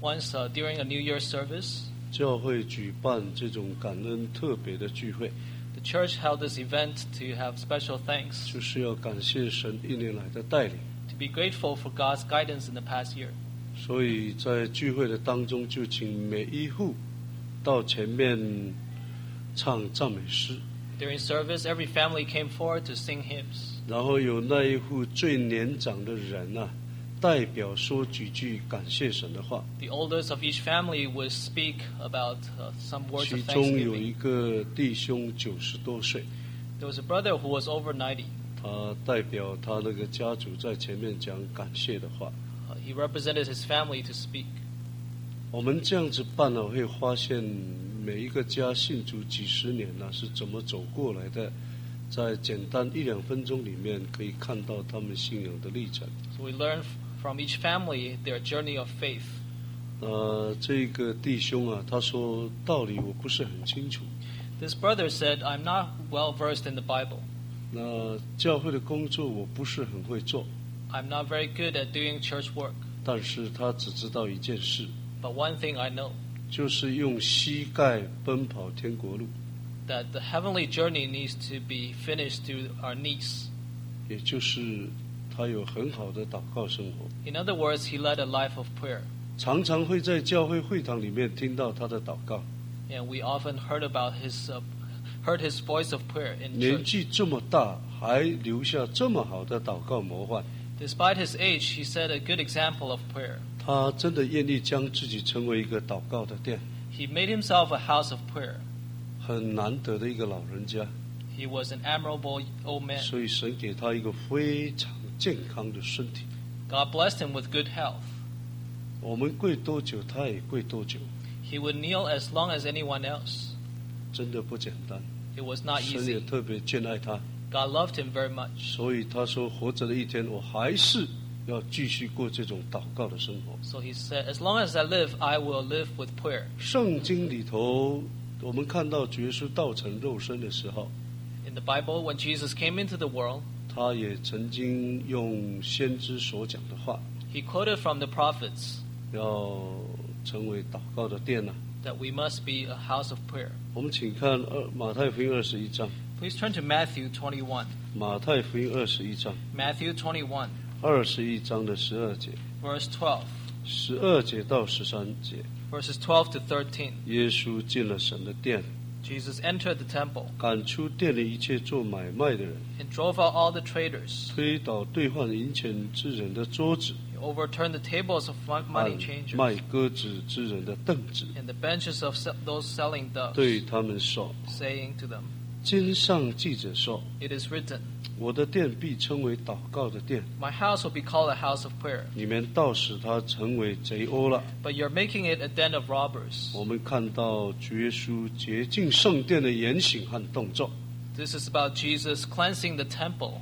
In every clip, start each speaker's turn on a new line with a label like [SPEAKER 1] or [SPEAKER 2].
[SPEAKER 1] Once during a New Year's service,
[SPEAKER 2] 教会举办这种感恩特别的聚会，
[SPEAKER 1] the church held this event to have special thanks,
[SPEAKER 2] 就是要感谢神一年来的带领。
[SPEAKER 1] to be grateful for God's guidance in the past year.
[SPEAKER 2] 所以在聚会的当中，就请每一户到前面唱赞美诗，
[SPEAKER 1] During service, every family came forward to sing hymns.
[SPEAKER 2] 然后有那一户最年长的人代表说几句感谢神的话。
[SPEAKER 1] The elders of each family would speak about some words
[SPEAKER 2] 其
[SPEAKER 1] of
[SPEAKER 2] 中有一
[SPEAKER 1] thanksgiving.
[SPEAKER 2] 个弟兄90多岁，
[SPEAKER 1] There was a brother who was over 90.
[SPEAKER 2] 他代表他那个家族在前面讲感谢的话。
[SPEAKER 1] He represented his family to speak.
[SPEAKER 2] 我们这样子办了，会发现每一个家信主几十年是怎么走过来的，在简单1-2分钟里面可以看到他们信仰的历程。
[SPEAKER 1] So we learn from each family their journey of faith.
[SPEAKER 2] 这个弟兄他说道理我不是很清楚，
[SPEAKER 1] This brother said, I'm not well versed in the Bible.
[SPEAKER 2] 那教会的工作我不是很会做，
[SPEAKER 1] I'm not very good at doing church work.
[SPEAKER 2] 但是他只知道一件事，
[SPEAKER 1] But one thing I know,
[SPEAKER 2] 就是用膝盖奔跑天国路，
[SPEAKER 1] that the heavenly journey needs to be finished through our knees.
[SPEAKER 2] 也就是他有很好的祷告生活，
[SPEAKER 1] In other words, he led a life of prayer.
[SPEAKER 2] 常常会在教会会堂里面听到他的祷告。
[SPEAKER 1] And we often heard his voice of prayer in
[SPEAKER 2] 年
[SPEAKER 1] church.
[SPEAKER 2] 纪这么大，还留下这么好的祷告模范，
[SPEAKER 1] Despite his age, he set a good example of prayer.
[SPEAKER 2] 他真的愿意将自己成为一个祷告的殿，
[SPEAKER 1] He made himself a house of prayer.
[SPEAKER 2] 很难得的一个老人家，
[SPEAKER 1] He was an admirable old man.
[SPEAKER 2] 所以神给他一个非常健康的身体。
[SPEAKER 1] God blessed him with good health.
[SPEAKER 2] 我们跪多久，他也跪多久，
[SPEAKER 1] He would kneel as long as anyone else.
[SPEAKER 2] 真的不简单。
[SPEAKER 1] It was not
[SPEAKER 2] 神也
[SPEAKER 1] easy.
[SPEAKER 2] 特别眷爱他，
[SPEAKER 1] God loved him very much.
[SPEAKER 2] 所以他说活着的一天，我还是要继续过这种祷告的生活。
[SPEAKER 1] So he said, as long as I live, I will live with prayer.
[SPEAKER 2] 圣经里头，我们看到主耶稣道成肉身的时候，
[SPEAKER 1] In the Bible, when Jesus came into the world,
[SPEAKER 2] 他也曾经用先知所讲的话，
[SPEAKER 1] he quoted from the prophets
[SPEAKER 2] 要成为祷告的殿
[SPEAKER 1] that we must be a house of prayer.
[SPEAKER 2] 我们请看马太福音21章，
[SPEAKER 1] Please turn to Matthew 21.
[SPEAKER 2] 马太福音21章
[SPEAKER 1] Matthew 21,
[SPEAKER 2] ，21章的12节
[SPEAKER 1] verse 12,
[SPEAKER 2] ，12节到13节，
[SPEAKER 1] verses 12 to 13.
[SPEAKER 2] 耶稣进了神的殿，
[SPEAKER 1] Jesus entered the temple
[SPEAKER 2] 赶出店里一切做买卖的人，
[SPEAKER 1] and drove out all the traders.
[SPEAKER 2] 推倒兑换银钱之人的桌子，
[SPEAKER 1] He overturned the tables of
[SPEAKER 2] 按
[SPEAKER 1] money changers
[SPEAKER 2] 卖鸽子之人的凳子，
[SPEAKER 1] and the benches of those selling
[SPEAKER 2] 对
[SPEAKER 1] doves,
[SPEAKER 2] 他们说：
[SPEAKER 1] saying to them,
[SPEAKER 2] 经上记着说，
[SPEAKER 1] It is written,
[SPEAKER 2] 我的殿必称为祷告的殿，
[SPEAKER 1] My house will be called a house of prayer,
[SPEAKER 2] 你们倒使它成为贼窝了。
[SPEAKER 1] but you're making it a den of robbers.
[SPEAKER 2] 我们看到主耶稣洁净圣殿的言行和动作，
[SPEAKER 1] This is about Jesus cleansing the temple.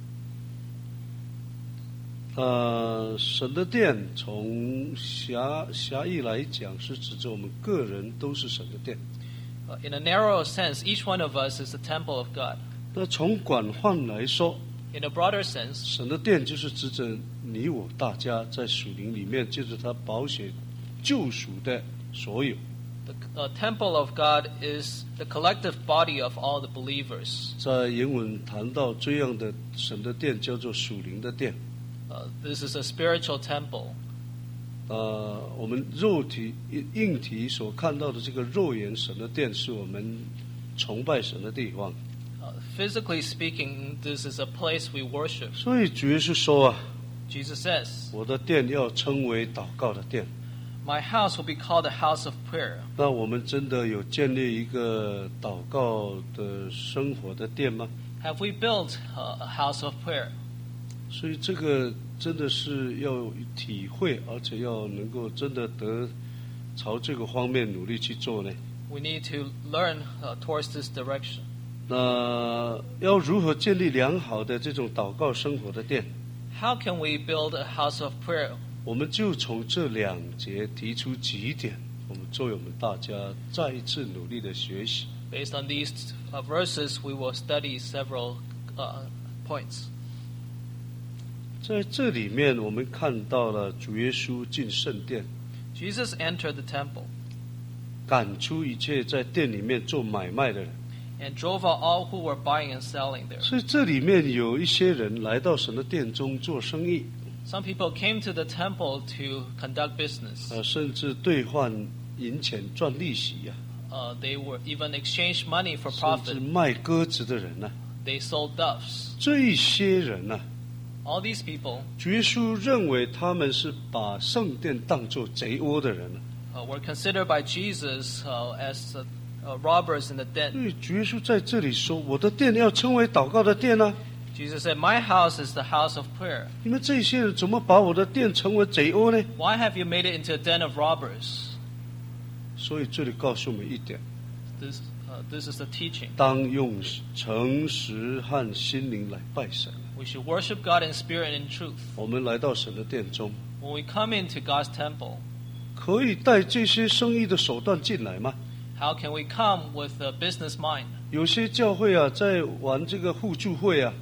[SPEAKER 2] 神的殿从狭义来讲，是指着我们个人都是神的殿。
[SPEAKER 1] In a narrower sense, each one of us is the temple of God.
[SPEAKER 2] 那从广泛来说，
[SPEAKER 1] In a broader sense,
[SPEAKER 2] 神的殿就是指着你我大家在属灵里面，借着他宝血救赎的所有。
[SPEAKER 1] the temple of God is the collective body of all the believers.
[SPEAKER 2] 在原文谈到这样的神的殿叫做属灵的殿。
[SPEAKER 1] This is a spiritual temple.
[SPEAKER 2] 我们肉体硬体所看到的这个肉眼神的殿，是我们崇拜神的地方。
[SPEAKER 1] Physically speaking, this is a place we worship.
[SPEAKER 2] 所以主耶稣说
[SPEAKER 1] Jesus says,
[SPEAKER 2] 我的殿要称为祷告的殿。
[SPEAKER 1] My house will be called a house of prayer.
[SPEAKER 2] 那我们真的有建立一个祷告的生活的殿吗？
[SPEAKER 1] Have we built a house of prayer?
[SPEAKER 2] 所以这个真的是要体会，而且要能够真的朝这个方面努力去做呢。
[SPEAKER 1] We need to learn towards this direction.
[SPEAKER 2] 那要如何建立良好的这种祷告生活的殿？
[SPEAKER 1] How can we build a house of prayer?
[SPEAKER 2] 我们就从这2节提出几点，我们作为我们大家再一次努力的学习。
[SPEAKER 1] Based on these verses, we will study several points.
[SPEAKER 2] 在这里面，我们看到了主耶稣进圣殿，
[SPEAKER 1] Jesus entered the temple
[SPEAKER 2] 赶出一切在店里面做买卖的人。
[SPEAKER 1] and drove out all who were buying and selling there.
[SPEAKER 2] 所以这里面有一些人来到神的殿中做生意，
[SPEAKER 1] Some people came to the temple to conduct business.
[SPEAKER 2] 甚至兑换银钱赚利息呀、
[SPEAKER 1] They were even exchanged money for
[SPEAKER 2] 甚至
[SPEAKER 1] profit.
[SPEAKER 2] 卖鸽子的人呢、
[SPEAKER 1] They sold doves.
[SPEAKER 2] 这一些人呢、
[SPEAKER 1] All these people
[SPEAKER 2] 主耶稣认为他们是把圣殿当作贼窝的人呢、
[SPEAKER 1] were considered by Jesus as robbers in the
[SPEAKER 2] 所
[SPEAKER 1] den.
[SPEAKER 2] 以主耶稣在这里说：“我的殿要称为祷告的殿啊！
[SPEAKER 1] Jesus said, "My house is the house of prayer.
[SPEAKER 2] 你们这些人怎么把我的殿称为贼窝呢？”
[SPEAKER 1] Why have you made it into a den of robbers?"
[SPEAKER 2] 所以这里告诉我们一点：
[SPEAKER 1] This is the teaching.
[SPEAKER 2] 当用诚实和心灵来拜神。
[SPEAKER 1] We should worship God in spirit and in truth.
[SPEAKER 2] 我们来到神的殿中，
[SPEAKER 1] When we come into God's temple,
[SPEAKER 2] 可以带这些生意的手段进来吗？
[SPEAKER 1] how can we come with a business mind?
[SPEAKER 2] 有些教会啊，在玩这个互助会啊，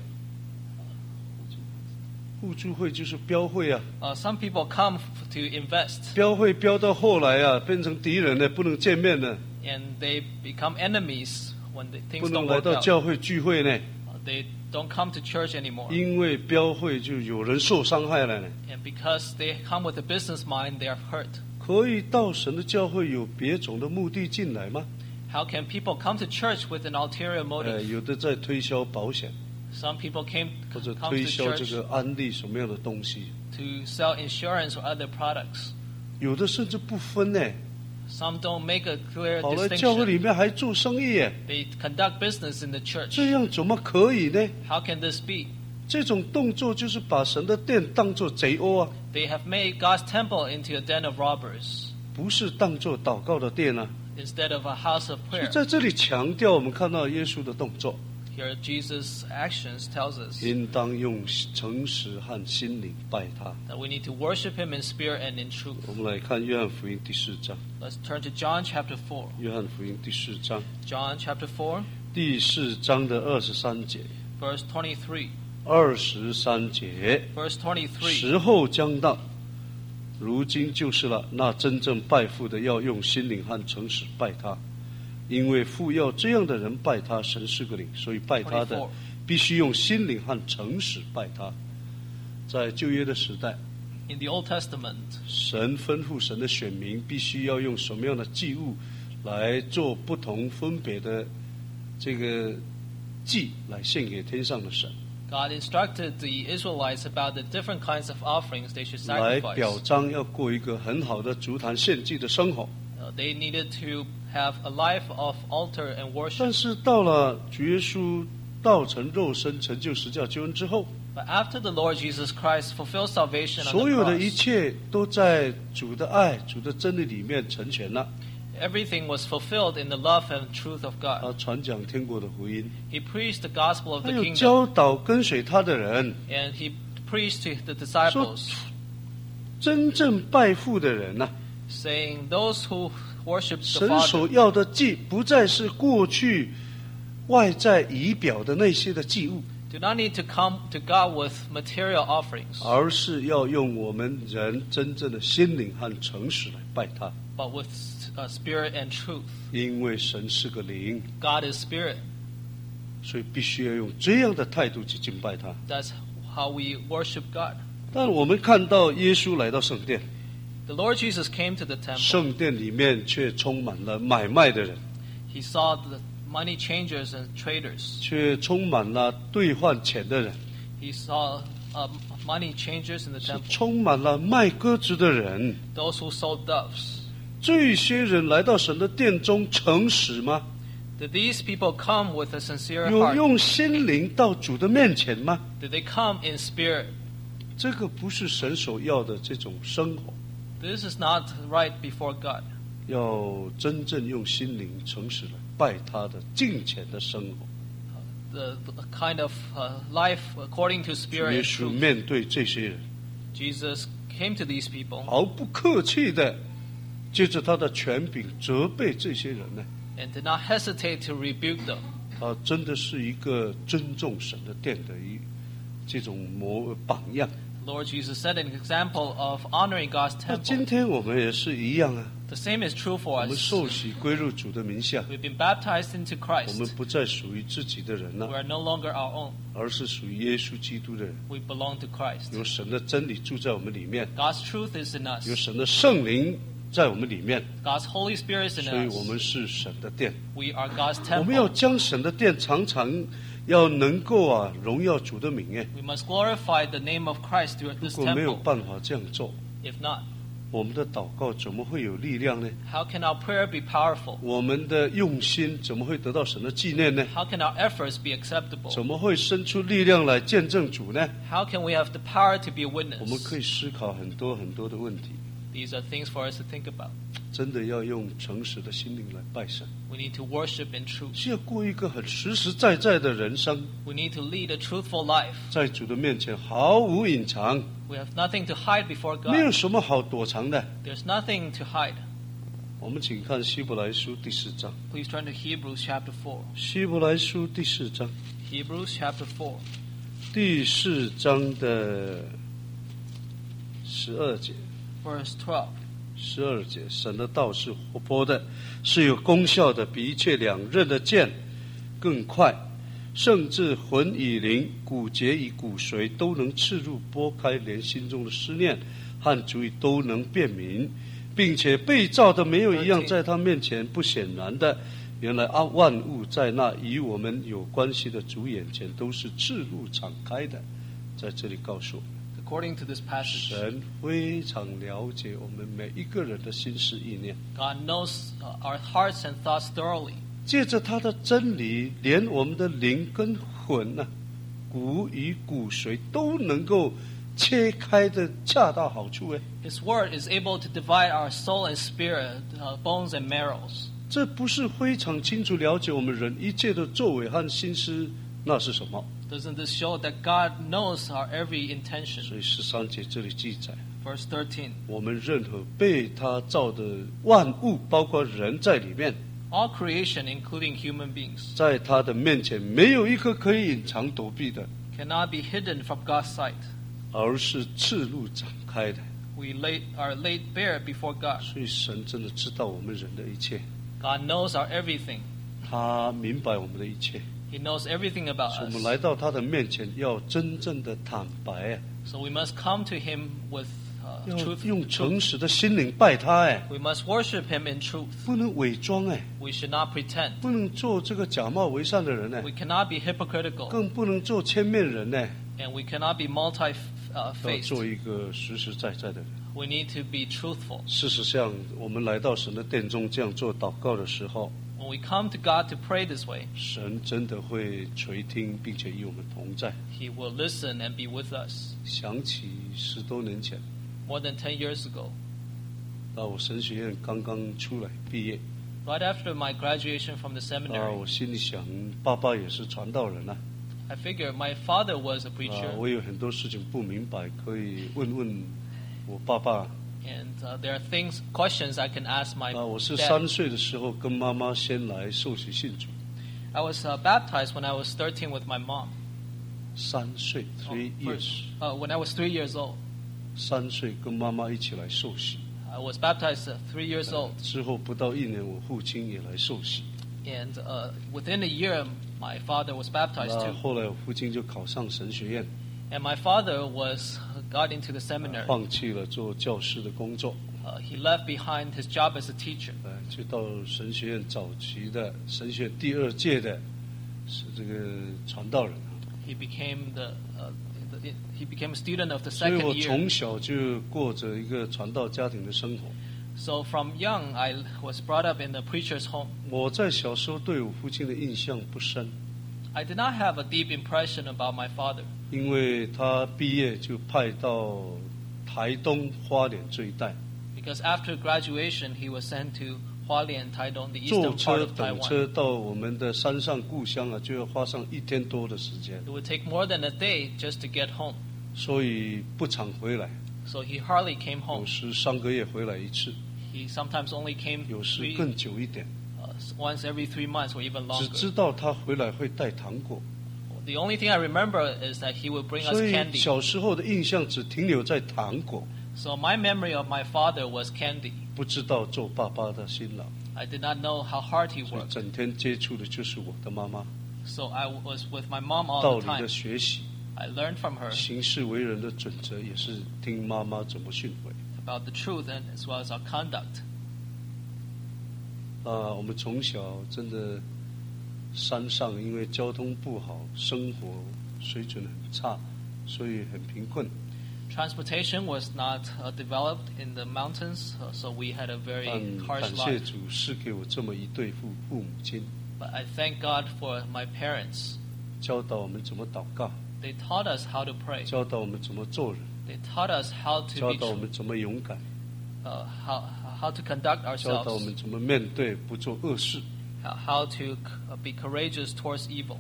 [SPEAKER 2] 互助会就是标会啊，
[SPEAKER 1] Some people come to invest,
[SPEAKER 2] 标会标到后来啊，变成敌人了，不能见面了，
[SPEAKER 1] and they become enemies when
[SPEAKER 2] 不
[SPEAKER 1] things
[SPEAKER 2] 能
[SPEAKER 1] don't
[SPEAKER 2] 来
[SPEAKER 1] work
[SPEAKER 2] 到
[SPEAKER 1] out.
[SPEAKER 2] 教会聚会呢，
[SPEAKER 1] They don't come to church anymore.
[SPEAKER 2] 因为标会就有人受伤害了呢。
[SPEAKER 1] And because they come with a business mind, they are hurt.
[SPEAKER 2] 可以到神的教会有别种的目的进来吗？
[SPEAKER 1] How can people come to church with an ulterior motive?
[SPEAKER 2] 有的在推销保险，
[SPEAKER 1] Some people come
[SPEAKER 2] 或者
[SPEAKER 1] to
[SPEAKER 2] 推销这
[SPEAKER 1] church
[SPEAKER 2] 个安利什么样的东西，
[SPEAKER 1] to sell insurance or other products.
[SPEAKER 2] 有的甚至不分呢，
[SPEAKER 1] Some don't make a clear
[SPEAKER 2] 跑来教会
[SPEAKER 1] distinction.
[SPEAKER 2] 里面还做生意耶，
[SPEAKER 1] They conduct business in the church.
[SPEAKER 2] 这样怎么可以呢？
[SPEAKER 1] How can this be?
[SPEAKER 2] 这种动作就是把神的殿当作贼窝啊，
[SPEAKER 1] They have made God's temple into a den of robbers
[SPEAKER 2] 不是当作祷告的殿啊。
[SPEAKER 1] instead of a house of
[SPEAKER 2] 所以
[SPEAKER 1] prayer.
[SPEAKER 2] 在这里强调，我们看到耶稣的动作，
[SPEAKER 1] Here Jesus' actions tells us
[SPEAKER 2] 应当用诚实和心灵拜他。
[SPEAKER 1] that we need to worship Him in spirit and in truth.
[SPEAKER 2] 我们来看约翰福音第4章，
[SPEAKER 1] Let's turn to John chapter 4.
[SPEAKER 2] 约翰福音第4章，
[SPEAKER 1] John chapter 4,
[SPEAKER 2] 第4章的23节，
[SPEAKER 1] verse 23.
[SPEAKER 2] 23节，
[SPEAKER 1] Verse 23.
[SPEAKER 2] 时候将到，如今就是了。那真正拜父的，要用心灵和诚实拜他，因为父要这样的人拜他。神是个灵，所以拜他的
[SPEAKER 1] 24
[SPEAKER 2] 必须用心灵和诚实拜他。在旧约的时代，
[SPEAKER 1] In the Old Testament,
[SPEAKER 2] 神吩咐神的选民必须要用什么样的祭物来做不同分别的这个祭来献给天上的神，
[SPEAKER 1] God instructed the Israelites about the different kinds of offerings they should
[SPEAKER 2] 来
[SPEAKER 1] sacrifice.
[SPEAKER 2] 表彰要过一个很好的足坛献祭的生活。
[SPEAKER 1] They needed to have a life of altar and
[SPEAKER 2] 但
[SPEAKER 1] worship.
[SPEAKER 2] 是到了主耶稣道成肉身成就十架救恩之后，
[SPEAKER 1] But after the Lord Jesus Christ fulfilled salvation on
[SPEAKER 2] 所
[SPEAKER 1] the
[SPEAKER 2] 有的一
[SPEAKER 1] cross,
[SPEAKER 2] 切都在主的爱、主的真理里面成全了。
[SPEAKER 1] everything was fulfilled in the love and truth of
[SPEAKER 2] 他
[SPEAKER 1] God.
[SPEAKER 2] 传讲天国的福音，
[SPEAKER 1] He preached the gospel of
[SPEAKER 2] 他
[SPEAKER 1] the
[SPEAKER 2] 有
[SPEAKER 1] kingdom,
[SPEAKER 2] 教导跟随他的人，
[SPEAKER 1] and he preached to the disciples,
[SPEAKER 2] 真正拜父的人呢、
[SPEAKER 1] saying, "Those who worship the
[SPEAKER 2] 神
[SPEAKER 1] Father
[SPEAKER 2] 所要的祭，不再是过去外在仪表的那些的祭物，
[SPEAKER 1] do not need to come to God with material offerings,
[SPEAKER 2] 而是要用我们人真正的心灵和诚实来拜他。
[SPEAKER 1] but with spirit and truth.
[SPEAKER 2] 因为神是个灵，
[SPEAKER 1] God is spirit.
[SPEAKER 2] 所以必须要用这样的态度去敬拜他。
[SPEAKER 1] That's how we worship God."
[SPEAKER 2] 但我们看到耶稣来到圣殿，
[SPEAKER 1] The Lord Jesus came to the temple.
[SPEAKER 2] 圣殿里面却充满了买卖的人，
[SPEAKER 1] He saw the money changers and traders.
[SPEAKER 2] 却充满了兑换钱的人，
[SPEAKER 1] He saw money changers in the
[SPEAKER 2] 是
[SPEAKER 1] temple.
[SPEAKER 2] 充满了卖鸽子的人。
[SPEAKER 1] Those who sold doves.
[SPEAKER 2] 这些人来到神的殿中诚实吗？
[SPEAKER 1] Did these people come with a sincere
[SPEAKER 2] 有
[SPEAKER 1] heart?
[SPEAKER 2] 用心灵到主的面前吗？
[SPEAKER 1] Did they come in spirit?
[SPEAKER 2] 这个不是神所要的这种生活。
[SPEAKER 1] This is not right before God.
[SPEAKER 2] 要真正用心灵诚实来拜他的敬虔的生活。
[SPEAKER 1] The kind of life according to
[SPEAKER 2] 主
[SPEAKER 1] spirit
[SPEAKER 2] 耶
[SPEAKER 1] and
[SPEAKER 2] 稣
[SPEAKER 1] truth.
[SPEAKER 2] 面对这些人，
[SPEAKER 1] Jesus came to these people
[SPEAKER 2] 毫不客气的，借着他的权柄责备这些人呢。
[SPEAKER 1] and did not hesitate to rebuke them.
[SPEAKER 2] 他真的是一个尊重神的殿的这种榜样。
[SPEAKER 1] Lord Jesus set an example of honoring God's
[SPEAKER 2] 那今
[SPEAKER 1] temple.
[SPEAKER 2] 天我们也是一样啊，
[SPEAKER 1] The same is true
[SPEAKER 2] 我
[SPEAKER 1] for
[SPEAKER 2] 们
[SPEAKER 1] us.
[SPEAKER 2] 受洗归入主的名下，
[SPEAKER 1] We've been baptized into
[SPEAKER 2] 我们
[SPEAKER 1] Christ.
[SPEAKER 2] 不再属于自己的人
[SPEAKER 1] We
[SPEAKER 2] 了，
[SPEAKER 1] are no longer our own.
[SPEAKER 2] 而是属于耶稣基督的人。
[SPEAKER 1] We belong to Christ.
[SPEAKER 2] 有神的真理住在我们里面，
[SPEAKER 1] God's truth is in
[SPEAKER 2] 有
[SPEAKER 1] us.
[SPEAKER 2] 神的圣灵在我们里面，
[SPEAKER 1] God's Holy Spirit is in
[SPEAKER 2] 所以我
[SPEAKER 1] us.
[SPEAKER 2] 们是神的殿。
[SPEAKER 1] We are God's
[SPEAKER 2] 我们要
[SPEAKER 1] temple.
[SPEAKER 2] 将神的殿常常要能够荣耀主的名。
[SPEAKER 1] We must glorify the name of Christ through
[SPEAKER 2] 如
[SPEAKER 1] this
[SPEAKER 2] 果没有
[SPEAKER 1] temple.
[SPEAKER 2] 办法这样做，
[SPEAKER 1] If not,
[SPEAKER 2] 我们的祷告怎么会有力量呢？
[SPEAKER 1] how can our prayer be powerful?
[SPEAKER 2] 我们的用心怎么会得到神的纪念呢？
[SPEAKER 1] How can our efforts be acceptable?
[SPEAKER 2] 怎么会生出力量来见证主呢？
[SPEAKER 1] How can we have the power to be a
[SPEAKER 2] 我们可
[SPEAKER 1] witness?
[SPEAKER 2] 以思考很多很多的问题，
[SPEAKER 1] These are things for us to think about.
[SPEAKER 2] 真的要用诚实的心灵来拜神，
[SPEAKER 1] We need to worship in truth.
[SPEAKER 2] 是要过一个很实实在在的人生，
[SPEAKER 1] We need to lead a truthful life.
[SPEAKER 2] 在主的面前毫无隐藏，
[SPEAKER 1] We have nothing to hide before
[SPEAKER 2] 没有
[SPEAKER 1] God.
[SPEAKER 2] 什么好躲藏的。
[SPEAKER 1] There's nothing to hide.
[SPEAKER 2] 我们请看希伯来书第4章，
[SPEAKER 1] Please turn to Hebrews chapter 4.
[SPEAKER 2] 希伯来书第4章，
[SPEAKER 1] Hebrews chapter 4,
[SPEAKER 2] 第4章的12节。
[SPEAKER 1] verse 12.
[SPEAKER 2] 12节，神的道是活泼的，是有功效的，比一切两刃的剑更快，甚至魂与灵、骨节与骨髓都能刺入拨开，连心中的思念和主意都能辨明，并且被造的没有一样在他面前不显然的。原来万物在那与我们有关系的主眼前都是赤露敞开的。在这里告诉我们，
[SPEAKER 1] According to this passage,
[SPEAKER 2] 神非常了解我们每一个人的心思意念，
[SPEAKER 1] God knows our hearts and thoughts thoroughly.
[SPEAKER 2] 借着他的真理，连我们的灵跟魂骨与骨髓都能够切开的恰到好处。
[SPEAKER 1] His word is able to divide our soul and spirit, bones and marrows.
[SPEAKER 2] 这不是非常清楚了解我们人一切的作为和心思，那是什么？
[SPEAKER 1] Doesn't this show that God knows our every intention?
[SPEAKER 2] 所以13节这里记载，
[SPEAKER 1] Verse 13.
[SPEAKER 2] 我们任何被他造的万物，包括人在里面，
[SPEAKER 1] All creation, including human beings,
[SPEAKER 2] 在他的面前没有一个可以隐藏躲避的，
[SPEAKER 1] cannot be hidden from God's sight.
[SPEAKER 2] 而是赤露展开的。
[SPEAKER 1] We are laid bare before God.
[SPEAKER 2] 所以神真的知道我们人的一切，
[SPEAKER 1] God knows our everything.
[SPEAKER 2] 他明白我们的一切。
[SPEAKER 1] He knows everything about
[SPEAKER 2] 所以我们
[SPEAKER 1] us.
[SPEAKER 2] 来到他的面前，要真正的坦白，
[SPEAKER 1] So we must come to Him with
[SPEAKER 2] 要
[SPEAKER 1] truth.
[SPEAKER 2] 用诚实的心灵拜他。
[SPEAKER 1] We must worship Him in truth.
[SPEAKER 2] 不能伪装，
[SPEAKER 1] We should not pretend.
[SPEAKER 2] 不能做这个假冒为善的人，
[SPEAKER 1] We cannot be hypocritical.
[SPEAKER 2] 更不能做千面人，
[SPEAKER 1] And we cannot be
[SPEAKER 2] 要
[SPEAKER 1] multi-faced.
[SPEAKER 2] 做一个实实在在的人。
[SPEAKER 1] We need to be truthful.
[SPEAKER 2] 事实上，我们来到神的殿中这样做祷告的时候，
[SPEAKER 1] When we come to God to pray this way,
[SPEAKER 2] 神真的会垂听，并且与我们同在。
[SPEAKER 1] He will listen and be with us.
[SPEAKER 2] 想起10多年前，
[SPEAKER 1] More than 10 years ago,
[SPEAKER 2] 到我神学院刚刚出来毕业，
[SPEAKER 1] right after my graduation from the
[SPEAKER 2] 我
[SPEAKER 1] seminary,
[SPEAKER 2] 心里想，爸爸也是传道人啊。
[SPEAKER 1] I figured my father was a preacher,
[SPEAKER 2] 我有很多事情不明白，可以问问我爸爸。
[SPEAKER 1] and there are questions I can ask my
[SPEAKER 2] 我是
[SPEAKER 1] dad.
[SPEAKER 2] 3岁的时候跟妈妈先来受洗信主。
[SPEAKER 1] I was baptized when I was 13 with my mom.
[SPEAKER 2] 3岁 3 years，
[SPEAKER 1] When I was 3 years old.
[SPEAKER 2] 3岁跟妈妈一起来受洗。
[SPEAKER 1] I was baptized at 3 years old,
[SPEAKER 2] 之后不到1年，我父亲也来受洗。
[SPEAKER 1] and within a year, my father was baptized
[SPEAKER 2] 那
[SPEAKER 1] too.
[SPEAKER 2] 后来我父亲就考上神学院，
[SPEAKER 1] And my father got into the seminary.
[SPEAKER 2] 放弃了做教师的工作，
[SPEAKER 1] He left behind his job as a teacher.
[SPEAKER 2] 就到神学院早期的神学第2届的是这个传道人。
[SPEAKER 1] He became he became a student of the
[SPEAKER 2] 所以
[SPEAKER 1] second
[SPEAKER 2] 我
[SPEAKER 1] year.
[SPEAKER 2] 从小就过着一个传道家庭的生活。
[SPEAKER 1] So from young, I was brought up in the preacher's home.
[SPEAKER 2] 我在小时候对我父亲的印象不深，
[SPEAKER 1] I did not have a deep impression about my father
[SPEAKER 2] 因为他毕业就派到台东花莲这一带，
[SPEAKER 1] because after graduation, he was sent to Hualien, Taidong, the
[SPEAKER 2] 坐
[SPEAKER 1] eastern part
[SPEAKER 2] 车
[SPEAKER 1] of
[SPEAKER 2] 等
[SPEAKER 1] Taiwan.
[SPEAKER 2] 车到我们的山上故乡就要花上1天多的时间，
[SPEAKER 1] It would take more than a day just to get home.
[SPEAKER 2] 所以不常回来，
[SPEAKER 1] So he hardly came
[SPEAKER 2] 有
[SPEAKER 1] home.
[SPEAKER 2] 时3个月回来一次，
[SPEAKER 1] He sometimes only came
[SPEAKER 2] 有时更久一点。
[SPEAKER 1] once every 3 months or even
[SPEAKER 2] 只
[SPEAKER 1] longer.
[SPEAKER 2] 知道他回来会带糖果，
[SPEAKER 1] The only thing I remember is that he would bring us
[SPEAKER 2] 所以
[SPEAKER 1] candy.
[SPEAKER 2] 小时候的印象只停留在糖果，
[SPEAKER 1] So my memory of my father was candy.
[SPEAKER 2] 不知道做爸爸的辛劳，
[SPEAKER 1] I did not know how hard he
[SPEAKER 2] 所以
[SPEAKER 1] worked.
[SPEAKER 2] 整天接触的就是我的妈妈，
[SPEAKER 1] So I was with my mom all
[SPEAKER 2] 道
[SPEAKER 1] the
[SPEAKER 2] 理的
[SPEAKER 1] time.
[SPEAKER 2] 学习，
[SPEAKER 1] I learned from her
[SPEAKER 2] 行事为人的准则也是听妈妈怎么训诲。
[SPEAKER 1] about the truth and as well as our conduct.
[SPEAKER 2] 我们从小真的山上因为交通不好，生活水准很差，所以很贫困。
[SPEAKER 1] Transportation was not developed in the mountains, so we had a very
[SPEAKER 2] 但
[SPEAKER 1] harsh
[SPEAKER 2] 感谢
[SPEAKER 1] life.
[SPEAKER 2] 主是给我这么一对父母亲，
[SPEAKER 1] But I thank God for my parents.
[SPEAKER 2] 教导我们怎么祷告，
[SPEAKER 1] They taught us how to pray.
[SPEAKER 2] 教导我们怎么做人，
[SPEAKER 1] They taught us how to
[SPEAKER 2] 教
[SPEAKER 1] be
[SPEAKER 2] 导我们怎么勇敢，
[SPEAKER 1] how to conduct
[SPEAKER 2] 教导我
[SPEAKER 1] ourselves,
[SPEAKER 2] 们怎么面对不做恶事。
[SPEAKER 1] how to be courageous towards evil.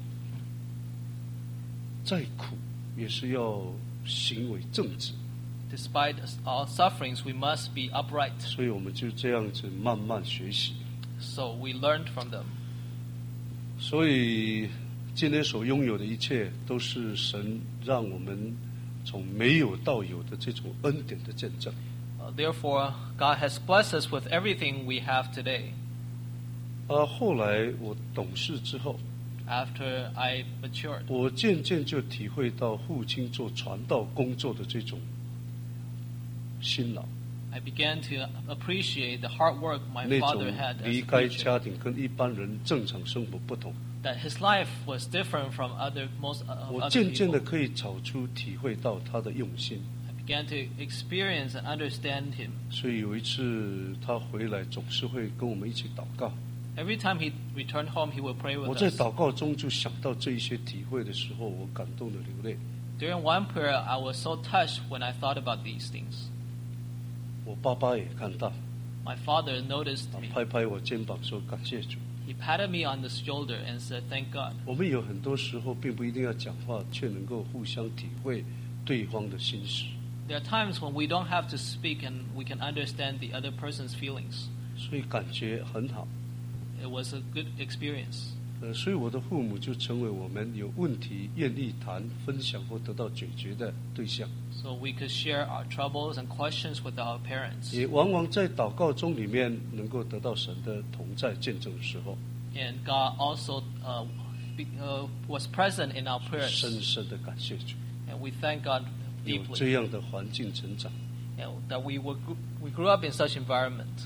[SPEAKER 2] 再苦也是要行为正直，
[SPEAKER 1] Despite all sufferings, we must be upright.
[SPEAKER 2] 所以我们就这样子慢慢学习。
[SPEAKER 1] So we learned from them.
[SPEAKER 2] 所以今天所拥有的一切，都是神让我们从没有到有的这种恩典的见证。
[SPEAKER 1] Therefore, God has blessed us with everything we have today.
[SPEAKER 2] 后来我懂事之后，
[SPEAKER 1] After I matured,
[SPEAKER 2] 我渐渐就体会到父亲做传道工作的这种辛劳，
[SPEAKER 1] I began to appreciate the hard work my
[SPEAKER 2] 那
[SPEAKER 1] father
[SPEAKER 2] 种
[SPEAKER 1] had as
[SPEAKER 2] 离
[SPEAKER 1] a
[SPEAKER 2] 开
[SPEAKER 1] preacher.
[SPEAKER 2] 家庭跟一般人正常生活不同。
[SPEAKER 1] That his life was different from most
[SPEAKER 2] 我
[SPEAKER 1] other
[SPEAKER 2] 渐渐的
[SPEAKER 1] people.
[SPEAKER 2] 可以找出体会到他的用心。
[SPEAKER 1] I began to experience and understand him.
[SPEAKER 2] 所以有一次他回来，总是会跟我们一起祷告。
[SPEAKER 1] Every time he returned home, he would pray
[SPEAKER 2] 我
[SPEAKER 1] with
[SPEAKER 2] 在
[SPEAKER 1] us.
[SPEAKER 2] 祷告中就想到这一些体会的时候，我感动的流泪。
[SPEAKER 1] During one prayer, I was so touched when I thought about these things.
[SPEAKER 2] 我爸爸也看到，
[SPEAKER 1] My father noticed
[SPEAKER 2] 他
[SPEAKER 1] me.
[SPEAKER 2] 拍拍我肩膀说：“感谢主。”
[SPEAKER 1] He patted me on the shoulder and said, "Thank God."
[SPEAKER 2] 我们有很多时候并不一定要讲话，却能够互相体会对方的心事。
[SPEAKER 1] There are times when we don't have to speak and we can understand the other person's feelings.
[SPEAKER 2] 所以感觉很好。
[SPEAKER 1] It was a good experience.
[SPEAKER 2] 所以我的父母就成为我们有问题愿意谈、分享或得到解决的对象。
[SPEAKER 1] So we could share our troubles and questions with our parents.
[SPEAKER 2] 也往往在祷告中里面能够得到神的同在见证的时候，
[SPEAKER 1] And God also was present in our prayers.
[SPEAKER 2] 深深的感谢主，
[SPEAKER 1] And we thank God
[SPEAKER 2] 有
[SPEAKER 1] deeply.
[SPEAKER 2] 这样的环境成长。
[SPEAKER 1] And that we grew up in such environment.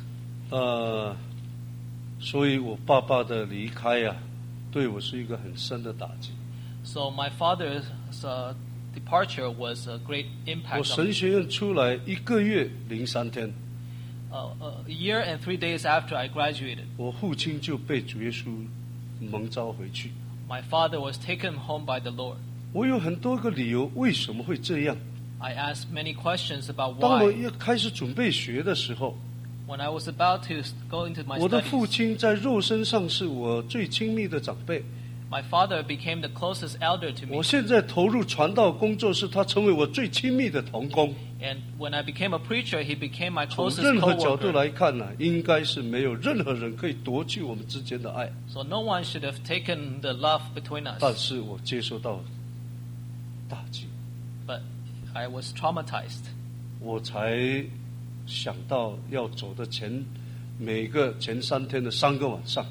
[SPEAKER 2] 所以我爸爸的离开啊，对我是一个很深的打击。
[SPEAKER 1] So my father's departure was a great
[SPEAKER 2] 我
[SPEAKER 1] impact on
[SPEAKER 2] 神
[SPEAKER 1] me.
[SPEAKER 2] 学院出来1个月03天，
[SPEAKER 1] A year and 3 days after I graduated,
[SPEAKER 2] 我父亲就被主耶稣蒙召回去。
[SPEAKER 1] my father was taken home by the Lord.
[SPEAKER 2] 我有很多个理由为什么会这样。
[SPEAKER 1] I asked many questions about
[SPEAKER 2] 当我
[SPEAKER 1] why.
[SPEAKER 2] 要开始准备学的时候，
[SPEAKER 1] When I was about to go into my
[SPEAKER 2] 我的父
[SPEAKER 1] studies,
[SPEAKER 2] 亲在肉身上是我最亲密的长辈。
[SPEAKER 1] my father became the closest elder to
[SPEAKER 2] 我
[SPEAKER 1] me.
[SPEAKER 2] 现在投入传道工作，是他成为我最亲密的同工。
[SPEAKER 1] And when I became a preacher, he became my
[SPEAKER 2] 从
[SPEAKER 1] closest
[SPEAKER 2] 任何角度
[SPEAKER 1] co-worker.
[SPEAKER 2] 来看呢、应该是没有任何人可以夺去我们之间的爱。
[SPEAKER 1] So no one should have taken the love between
[SPEAKER 2] 但
[SPEAKER 1] us.
[SPEAKER 2] 是我接受到打击，
[SPEAKER 1] But I was traumatized.
[SPEAKER 2] 我才想到要走的每个前3天的3个晚上，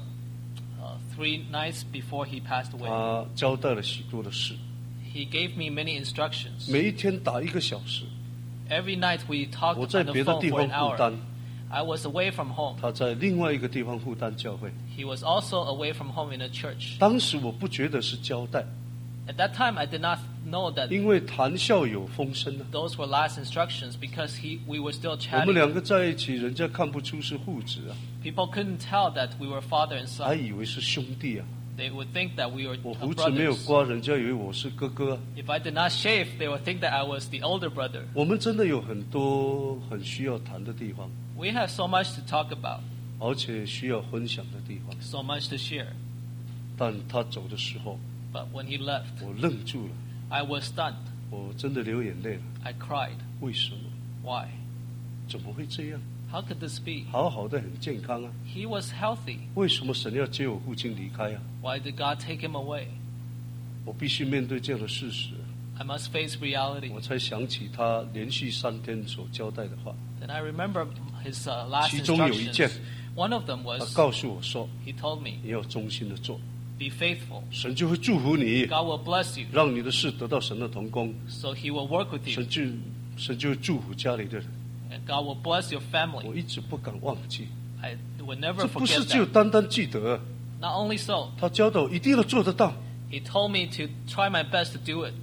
[SPEAKER 1] 3 nights before he passed away,
[SPEAKER 2] 他交代了许多的事，
[SPEAKER 1] he gave me many instructions.
[SPEAKER 2] 每一天打1个小时。
[SPEAKER 1] Every night we talked
[SPEAKER 2] 我在
[SPEAKER 1] on the
[SPEAKER 2] 别的
[SPEAKER 1] phone
[SPEAKER 2] 地
[SPEAKER 1] for
[SPEAKER 2] 方
[SPEAKER 1] an
[SPEAKER 2] 负
[SPEAKER 1] hour.
[SPEAKER 2] 担，
[SPEAKER 1] I was away from home.
[SPEAKER 2] 他在另外一个地方负担教会。
[SPEAKER 1] He was also away from home in a church.
[SPEAKER 2] 当时我不觉得是交代，
[SPEAKER 1] At that time, I did not know that
[SPEAKER 2] 因为谈笑有风声啊。
[SPEAKER 1] those were last instructions because we were still
[SPEAKER 2] 我们
[SPEAKER 1] chatting.
[SPEAKER 2] 2个在一起，人家看不出是父子啊，
[SPEAKER 1] People couldn't tell that we were father and
[SPEAKER 2] 还
[SPEAKER 1] son.
[SPEAKER 2] 以为是兄弟啊。
[SPEAKER 1] They would think that we were
[SPEAKER 2] 我胡子没有
[SPEAKER 1] brothers.
[SPEAKER 2] 刮，人家以为我是哥哥啊。
[SPEAKER 1] If I did not shave, they would think that I was the older brother.
[SPEAKER 2] 我们真的有很多很需要谈的地方，
[SPEAKER 1] We have so much to talk about,
[SPEAKER 2] 而且需要分享的地方。
[SPEAKER 1] so much to share.
[SPEAKER 2] 但他走的时候，
[SPEAKER 1] But when he left,
[SPEAKER 2] 我愣住了，
[SPEAKER 1] I was stunned.
[SPEAKER 2] 我真的流眼泪了。
[SPEAKER 1] I cried.
[SPEAKER 2] 为什么？
[SPEAKER 1] Why?
[SPEAKER 2] 怎么会这样？
[SPEAKER 1] How could this be?
[SPEAKER 2] 好好的很健康啊，
[SPEAKER 1] He was healthy.
[SPEAKER 2] 为什么神要接我父亲离开啊？
[SPEAKER 1] Why did God take him away?
[SPEAKER 2] 我必须面对这样的事实，
[SPEAKER 1] I must face reality.
[SPEAKER 2] 我才想起他连续3天所交代的话。
[SPEAKER 1] Then I remember his last
[SPEAKER 2] 其中有一件，
[SPEAKER 1] instructions. One of them
[SPEAKER 2] 他
[SPEAKER 1] was,
[SPEAKER 2] 告诉我说，
[SPEAKER 1] he told me,
[SPEAKER 2] 你要忠心的做，
[SPEAKER 1] be faithful.
[SPEAKER 2] 神就会祝福你，
[SPEAKER 1] God will bless you.
[SPEAKER 2] 让你的事得到神的同工，
[SPEAKER 1] So he will work with you.
[SPEAKER 2] 神就会祝福家里的人。
[SPEAKER 1] And God will bless your
[SPEAKER 2] 我
[SPEAKER 1] family.
[SPEAKER 2] 一直不敢忘记，
[SPEAKER 1] I will never
[SPEAKER 2] 这不是
[SPEAKER 1] forget
[SPEAKER 2] 只有
[SPEAKER 1] that.
[SPEAKER 2] 单单记得，
[SPEAKER 1] Not only so,
[SPEAKER 2] 他教导我一定要做得到。
[SPEAKER 1] he told me to try my best to do it.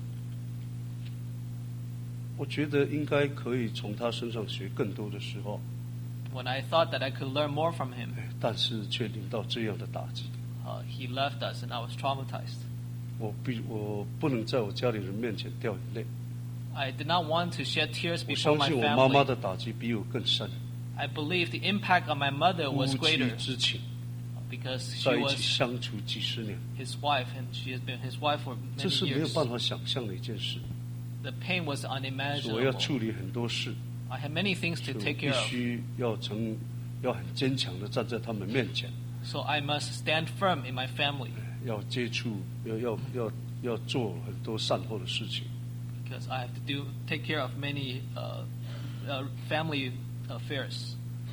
[SPEAKER 2] 我觉得应该可以从他身上学更多的时候，
[SPEAKER 1] When I thought that I could learn more from him,
[SPEAKER 2] 但是却临到这样的打击。
[SPEAKER 1] he left us and I was traumatized.
[SPEAKER 2] 我不能在我家里人面前掉眼泪。
[SPEAKER 1] I did not want to shed tears
[SPEAKER 2] 我
[SPEAKER 1] before
[SPEAKER 2] 相
[SPEAKER 1] my
[SPEAKER 2] 信我妈妈
[SPEAKER 1] family.
[SPEAKER 2] 的打击比我更深，
[SPEAKER 1] I believe the impact on my mother
[SPEAKER 2] 夫
[SPEAKER 1] was
[SPEAKER 2] 妻
[SPEAKER 1] greater
[SPEAKER 2] 之情，
[SPEAKER 1] because she
[SPEAKER 2] 在一起
[SPEAKER 1] was
[SPEAKER 2] 相处几十年，
[SPEAKER 1] his wife and she has been his wife for
[SPEAKER 2] 这
[SPEAKER 1] many
[SPEAKER 2] 是没有
[SPEAKER 1] years.
[SPEAKER 2] 办法想象的一件事。
[SPEAKER 1] The pain was
[SPEAKER 2] 我要
[SPEAKER 1] unimaginable.
[SPEAKER 2] 处理很多事，
[SPEAKER 1] I had many things
[SPEAKER 2] 所
[SPEAKER 1] to
[SPEAKER 2] 以
[SPEAKER 1] take
[SPEAKER 2] 我必
[SPEAKER 1] care of.
[SPEAKER 2] 须要很坚强的站在他们面前，
[SPEAKER 1] So I must stand firm in my family
[SPEAKER 2] 要接触，要做很多善后的事情。
[SPEAKER 1] because I have to take care of many family affairs.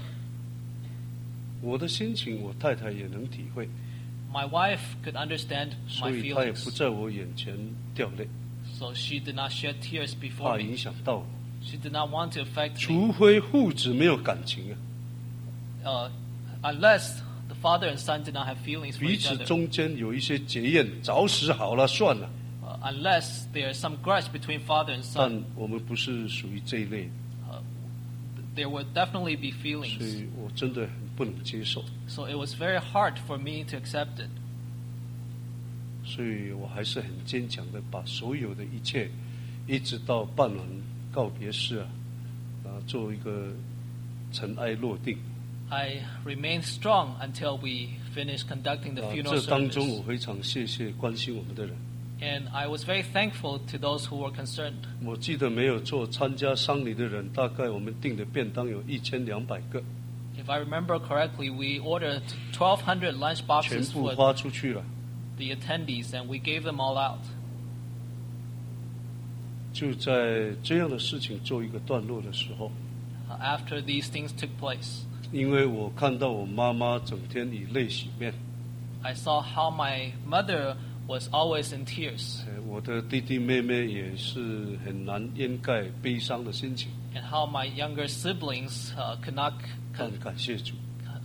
[SPEAKER 2] 我的心情，我太太也能体会，
[SPEAKER 1] My wife could understand
[SPEAKER 2] 所
[SPEAKER 1] my
[SPEAKER 2] 以她也不
[SPEAKER 1] feelings,
[SPEAKER 2] 在我眼前掉泪，
[SPEAKER 1] so she did not shed tears
[SPEAKER 2] 怕
[SPEAKER 1] before
[SPEAKER 2] 影
[SPEAKER 1] me.
[SPEAKER 2] 响到我。
[SPEAKER 1] She did not want to affect me
[SPEAKER 2] 除非父子没有感情啊，
[SPEAKER 1] unless the father and son did not have feelings for
[SPEAKER 2] 彼
[SPEAKER 1] each
[SPEAKER 2] 此
[SPEAKER 1] other.
[SPEAKER 2] 中间有一些结怨，早死好了算了。
[SPEAKER 1] Unless there is some grudge between father and
[SPEAKER 2] 但
[SPEAKER 1] son,
[SPEAKER 2] 我们不是属于这一类，
[SPEAKER 1] there will definitely be
[SPEAKER 2] 所
[SPEAKER 1] feelings.
[SPEAKER 2] 以我真的很不能接受，
[SPEAKER 1] So it was very hard for me to accept it.
[SPEAKER 2] 所以我还是很坚强的把所有的一切，一直到办完告别式啊，做一个尘埃落定。
[SPEAKER 1] I remained strong until we finished conducting the funeral
[SPEAKER 2] 这当中
[SPEAKER 1] service.
[SPEAKER 2] 我非常谢谢关心我们的人。
[SPEAKER 1] And I was very thankful to those who were concerned.
[SPEAKER 2] 我记得没有错，参加丧礼的人大概我们订的便当有1200个，
[SPEAKER 1] If I remember correctly, we ordered 1,200 lunch
[SPEAKER 2] 全
[SPEAKER 1] boxes
[SPEAKER 2] 部
[SPEAKER 1] for
[SPEAKER 2] 花出去了。
[SPEAKER 1] the attendees, and we gave them all out.
[SPEAKER 2] 就在这样的事情做一个段落的时候，
[SPEAKER 1] After these things took place,
[SPEAKER 2] 因为我看到我妈妈整天以泪洗面，
[SPEAKER 1] I saw how my mother was always in tears,
[SPEAKER 2] 我的弟弟妹妹也是很难掩盖悲伤的心情。
[SPEAKER 1] and how my younger siblings could not
[SPEAKER 2] 但感谢主，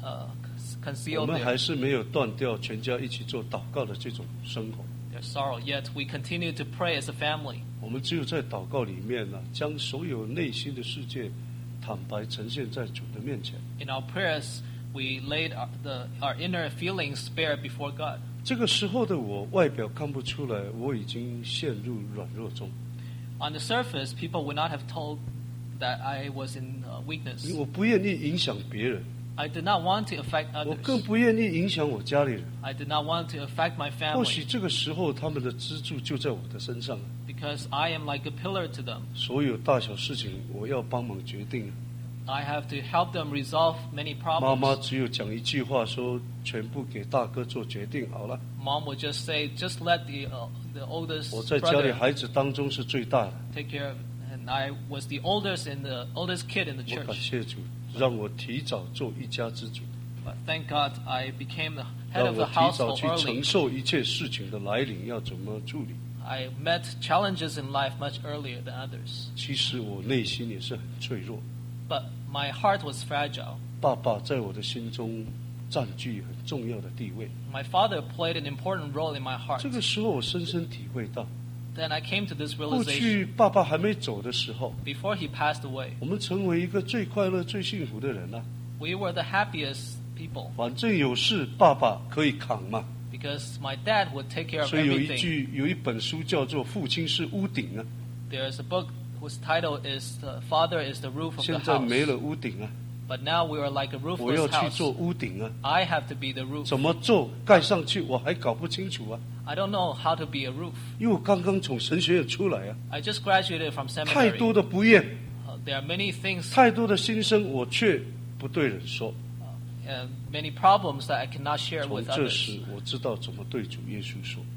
[SPEAKER 1] conceal
[SPEAKER 2] 我们还
[SPEAKER 1] their
[SPEAKER 2] 是没有断掉全家一起做祷告的这种生活。
[SPEAKER 1] sorrow. Yet we continue to pray as a family.
[SPEAKER 2] 我们只有在祷告里面将所有内心的世界坦白呈现在主的面前。
[SPEAKER 1] In our prayers, we laid our inner feelings bare before God.
[SPEAKER 2] 这个时候的我，外表看不出来，我已经陷入软弱中。
[SPEAKER 1] On the surface, people would not have told that I was in weakness.
[SPEAKER 2] 我不愿意影响别人，
[SPEAKER 1] I did not want to affect
[SPEAKER 2] 我更
[SPEAKER 1] others.
[SPEAKER 2] 不愿意影响我家里人。
[SPEAKER 1] I did not want to affect my
[SPEAKER 2] 或许
[SPEAKER 1] family
[SPEAKER 2] 这个时候，他们的支柱就在我的身上。
[SPEAKER 1] because I am like a pillar to them.
[SPEAKER 2] 所有大小事情，我要帮忙决定。
[SPEAKER 1] I have to help them resolve many
[SPEAKER 2] 妈妈
[SPEAKER 1] problems.
[SPEAKER 2] 只有讲一句话说，全部给大哥做决定好了。
[SPEAKER 1] Mom would just say, just let the oldest
[SPEAKER 2] 我在家里
[SPEAKER 1] brother
[SPEAKER 2] 孩子当中是最大的，
[SPEAKER 1] take care of it. And I was the oldest kid in the
[SPEAKER 2] 我感
[SPEAKER 1] church.
[SPEAKER 2] 谢主，让我提早做一家之主，
[SPEAKER 1] But thank God I became the head
[SPEAKER 2] 让
[SPEAKER 1] of
[SPEAKER 2] 我
[SPEAKER 1] the
[SPEAKER 2] 提早
[SPEAKER 1] household
[SPEAKER 2] 去承
[SPEAKER 1] early.
[SPEAKER 2] 受一切事情的来临要怎么处理。
[SPEAKER 1] I met challenges in life much earlier than others.
[SPEAKER 2] 其实我内心也是很脆弱，
[SPEAKER 1] But my heart was fragile.
[SPEAKER 2] 爸爸在我的心中占据很重要的地位。
[SPEAKER 1] My father played an important role in my heart.
[SPEAKER 2] 这个时候我深深体会到，
[SPEAKER 1] Then I came to this
[SPEAKER 2] 过
[SPEAKER 1] realization
[SPEAKER 2] 去爸爸还没走的时候，
[SPEAKER 1] before he passed away.
[SPEAKER 2] 我们成为一个最快乐、最幸福的人啊。
[SPEAKER 1] We were the happiest people
[SPEAKER 2] 反正有事爸爸可以扛嘛。
[SPEAKER 1] because my dad would take care of
[SPEAKER 2] 所以
[SPEAKER 1] everything.
[SPEAKER 2] 有一本书叫做《父亲是屋顶》啊，
[SPEAKER 1] There's a book whose title is Father is the Roof of
[SPEAKER 2] 现
[SPEAKER 1] the
[SPEAKER 2] 在没
[SPEAKER 1] House.
[SPEAKER 2] 了屋顶啊，
[SPEAKER 1] But now we are like a
[SPEAKER 2] 我要
[SPEAKER 1] roofless
[SPEAKER 2] 去做
[SPEAKER 1] house.
[SPEAKER 2] 屋顶啊，
[SPEAKER 1] I have to be the roof.
[SPEAKER 2] 怎么做盖上去我还搞不清楚啊，
[SPEAKER 1] I don't know how to be a roof.
[SPEAKER 2] 因为我刚刚从神学院出来啊，
[SPEAKER 1] I just graduated from
[SPEAKER 2] 太
[SPEAKER 1] seminary.
[SPEAKER 2] 多的不厌，
[SPEAKER 1] There are many things,
[SPEAKER 2] 太多的心声，我却不对人说。
[SPEAKER 1] many problems that I cannot share
[SPEAKER 2] 从
[SPEAKER 1] with
[SPEAKER 2] 这
[SPEAKER 1] others.
[SPEAKER 2] 时我知道怎么对主耶稣说，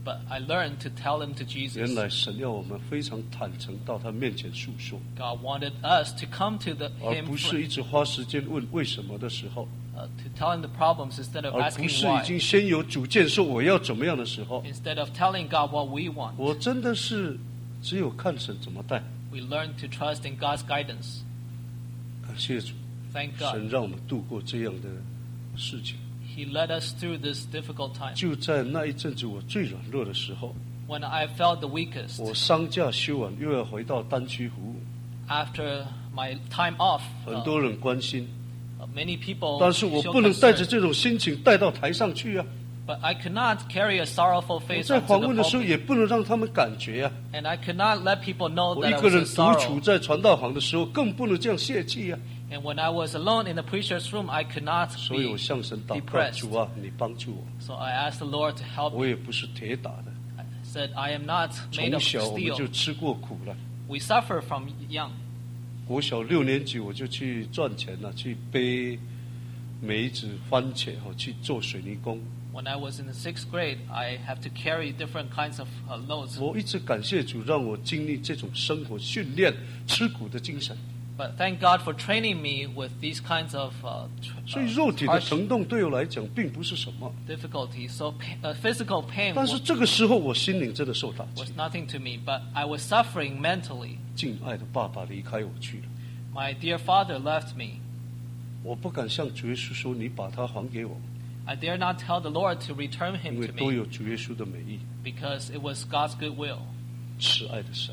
[SPEAKER 1] But I learned to tell them to
[SPEAKER 2] 原
[SPEAKER 1] Jesus.
[SPEAKER 2] 来神要我们非常坦诚到他面前诉说，
[SPEAKER 1] God wanted us to come to
[SPEAKER 2] 而
[SPEAKER 1] Him
[SPEAKER 2] 不是一直花时间问为什么的时候，
[SPEAKER 1] to tell Him the problems instead of
[SPEAKER 2] 而不
[SPEAKER 1] asking
[SPEAKER 2] 是已
[SPEAKER 1] why.
[SPEAKER 2] 经先有主见说我要怎么样的时候，
[SPEAKER 1] Instead of telling God what we want,
[SPEAKER 2] 我真的是只有看神怎么带。
[SPEAKER 1] we learn to trust in God's guidance.
[SPEAKER 2] 感谢主，
[SPEAKER 1] Thank God.
[SPEAKER 2] 神让我们度过这样的事情。
[SPEAKER 1] He led us through this difficult time.
[SPEAKER 2] 就在那一阵子我最软弱的时候，
[SPEAKER 1] When I felt the weakest,
[SPEAKER 2] 我丧假休完又要回到单区服务，
[SPEAKER 1] after my time off,
[SPEAKER 2] 很多人关心，
[SPEAKER 1] many people
[SPEAKER 2] 但是我
[SPEAKER 1] show
[SPEAKER 2] 不能带着
[SPEAKER 1] concern.
[SPEAKER 2] 这种心情带到台上去啊！
[SPEAKER 1] But I could not carry a sorrowful
[SPEAKER 2] 我
[SPEAKER 1] face
[SPEAKER 2] 在
[SPEAKER 1] onto
[SPEAKER 2] 访
[SPEAKER 1] the
[SPEAKER 2] 问的时候
[SPEAKER 1] pulpit,
[SPEAKER 2] 也不能让他们感觉啊！
[SPEAKER 1] and I could not let people know
[SPEAKER 2] 我
[SPEAKER 1] that
[SPEAKER 2] 一
[SPEAKER 1] I
[SPEAKER 2] 个
[SPEAKER 1] was
[SPEAKER 2] 人
[SPEAKER 1] in
[SPEAKER 2] 独处
[SPEAKER 1] sorrow.
[SPEAKER 2] 在传道房的时候，更不能这样泄气啊！
[SPEAKER 1] And when I was alone in the preacher's room, I could not
[SPEAKER 2] 所以我
[SPEAKER 1] be
[SPEAKER 2] 向神祷告，
[SPEAKER 1] depressed.
[SPEAKER 2] 主啊，你帮助我。
[SPEAKER 1] So I asked the Lord to help
[SPEAKER 2] 我
[SPEAKER 1] me.
[SPEAKER 2] 也不是铁打的，
[SPEAKER 1] I said, I am not made
[SPEAKER 2] 从
[SPEAKER 1] of
[SPEAKER 2] 小我们就
[SPEAKER 1] steel.
[SPEAKER 2] 吃过苦了。
[SPEAKER 1] We suffer from young.
[SPEAKER 2] 国小6年级我就去赚钱了，去背梅子、番茄去做水泥工。
[SPEAKER 1] When I was in the 6th grade, I have to carry different kinds of loads.
[SPEAKER 2] 我一直感谢主，让我经历这种生活训练、吃苦的精神。
[SPEAKER 1] But thank God for training me with these kinds of
[SPEAKER 2] 所以肉体的
[SPEAKER 1] harsh
[SPEAKER 2] 疼痛对我来讲并不是什么，
[SPEAKER 1] difficulties. So physical pain
[SPEAKER 2] 但是这个时候我心灵真的受打击
[SPEAKER 1] was。nothing to me, but I was suffering mentally.
[SPEAKER 2] 敬爱的爸爸离开我去了，
[SPEAKER 1] My dear father left me.
[SPEAKER 2] 我不敢向主耶稣说你把他还给我，
[SPEAKER 1] I dare not tell the Lord to return
[SPEAKER 2] 因
[SPEAKER 1] him
[SPEAKER 2] 为
[SPEAKER 1] to
[SPEAKER 2] 都
[SPEAKER 1] me
[SPEAKER 2] 有主耶稣的美意，
[SPEAKER 1] because it was God's good will.
[SPEAKER 2] 慈爱的神，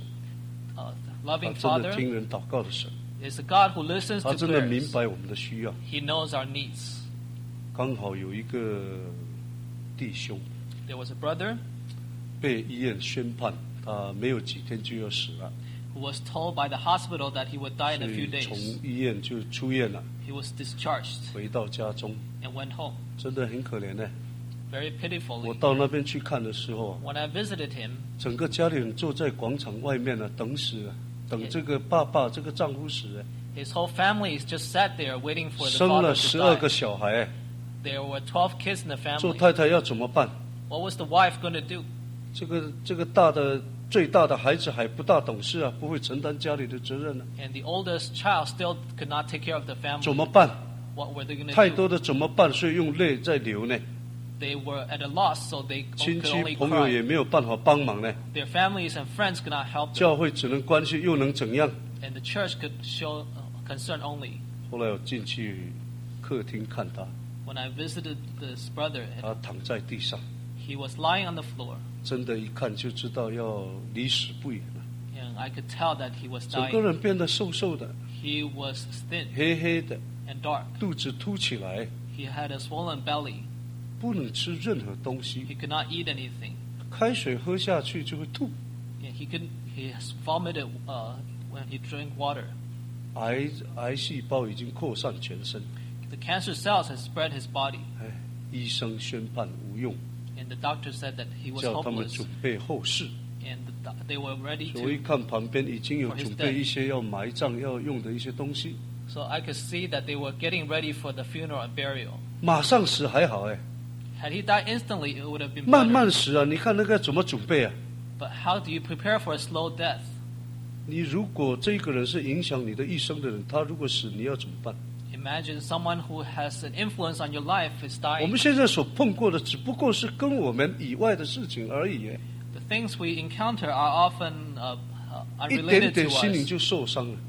[SPEAKER 1] The
[SPEAKER 2] 他
[SPEAKER 1] loving
[SPEAKER 2] 真的
[SPEAKER 1] Father
[SPEAKER 2] 听人祷告的神，
[SPEAKER 1] is a God who listens
[SPEAKER 2] 他
[SPEAKER 1] to
[SPEAKER 2] 真的明
[SPEAKER 1] prayers.
[SPEAKER 2] 白我们的需要。
[SPEAKER 1] He knows our needs.
[SPEAKER 2] 刚好有一个弟兄
[SPEAKER 1] There was a brother
[SPEAKER 2] 被医院宣判，他没有几天就要死了，
[SPEAKER 1] who was told by the hospital that he would die in
[SPEAKER 2] 所
[SPEAKER 1] a few
[SPEAKER 2] 以从
[SPEAKER 1] days.
[SPEAKER 2] 医院就出院了，
[SPEAKER 1] He was discharged
[SPEAKER 2] 回到家中，
[SPEAKER 1] and went home.
[SPEAKER 2] 真的很可怜呢。
[SPEAKER 1] Very
[SPEAKER 2] 我
[SPEAKER 1] pitifully.
[SPEAKER 2] 到那边去看的时候啊，
[SPEAKER 1] When I visited him,
[SPEAKER 2] 整个家里人坐在广场外面呢，等死啊，等这个爸爸这个丈夫死啊，
[SPEAKER 1] his whole family just sat there waiting for the
[SPEAKER 2] 生
[SPEAKER 1] father
[SPEAKER 2] 了
[SPEAKER 1] to
[SPEAKER 2] 12个
[SPEAKER 1] die.
[SPEAKER 2] 小孩，
[SPEAKER 1] There were 12 kids in the
[SPEAKER 2] 做
[SPEAKER 1] family.
[SPEAKER 2] 太太要怎么办？
[SPEAKER 1] What was the wife going to do?
[SPEAKER 2] 这个最大的孩子还不大懂事啊，不会承担家里的责任呢、
[SPEAKER 1] And the oldest child still could not take care of the
[SPEAKER 2] 怎
[SPEAKER 1] family.
[SPEAKER 2] 么办？
[SPEAKER 1] What were they going
[SPEAKER 2] 太
[SPEAKER 1] to
[SPEAKER 2] 多
[SPEAKER 1] do?
[SPEAKER 2] 的怎么办？所以用泪在流呢。
[SPEAKER 1] They were at a loss, so they
[SPEAKER 2] 亲
[SPEAKER 1] could
[SPEAKER 2] 戚
[SPEAKER 1] only
[SPEAKER 2] 朋友也
[SPEAKER 1] cry.
[SPEAKER 2] 没有办法帮忙呢，
[SPEAKER 1] Their families and friends could not help them,
[SPEAKER 2] 教会只能关心，又能怎样？
[SPEAKER 1] and the church could show concern only.
[SPEAKER 2] 后来我进去客厅看他，
[SPEAKER 1] When I visited this brother,
[SPEAKER 2] 他躺在地上，
[SPEAKER 1] he was lying on the floor,
[SPEAKER 2] 真的，一看就知道要离死不远了。
[SPEAKER 1] and I could tell that he was
[SPEAKER 2] 整个
[SPEAKER 1] dying.
[SPEAKER 2] 人变得瘦瘦的，
[SPEAKER 1] He was thin
[SPEAKER 2] 黑黑的，
[SPEAKER 1] and dark.
[SPEAKER 2] 肚子凸起来，
[SPEAKER 1] He had a swollen belly.
[SPEAKER 2] 不能吃任何东西，
[SPEAKER 1] He could not eat anything.
[SPEAKER 2] 开水喝下去就会吐。
[SPEAKER 1] Yeah, he vomited when he drank water.
[SPEAKER 2] 癌细胞已经扩散全身，
[SPEAKER 1] The cancer cells had spread his body,
[SPEAKER 2] 医生宣判无用，
[SPEAKER 1] and the doctor said that he was
[SPEAKER 2] 叫他们
[SPEAKER 1] hopeless,
[SPEAKER 2] 准备后事。
[SPEAKER 1] and they were ready
[SPEAKER 2] 所以我一
[SPEAKER 1] to.
[SPEAKER 2] 看旁边已经有
[SPEAKER 1] For his
[SPEAKER 2] 准备一些要埋葬要用的一些东西，
[SPEAKER 1] So I could see that they were getting ready for the funeral and burial.
[SPEAKER 2] 马上死还好哎，
[SPEAKER 1] Had he died instantly, it would have been
[SPEAKER 2] 慢
[SPEAKER 1] better.
[SPEAKER 2] 慢死啊！你看那个怎么准备啊？
[SPEAKER 1] But how do you prepare for a slow death?
[SPEAKER 2] 你如果这个人是影响你的一生的人，他如果死，你要怎么办？
[SPEAKER 1] Imagine someone who has an influence on your life is
[SPEAKER 2] 我
[SPEAKER 1] dying.
[SPEAKER 2] 们现在所碰过的只不过是跟我们以外的事情而已，
[SPEAKER 1] The things we encounter are often
[SPEAKER 2] 一点
[SPEAKER 1] unrelated
[SPEAKER 2] 点
[SPEAKER 1] to
[SPEAKER 2] 心灵
[SPEAKER 1] us,
[SPEAKER 2] 就受伤了。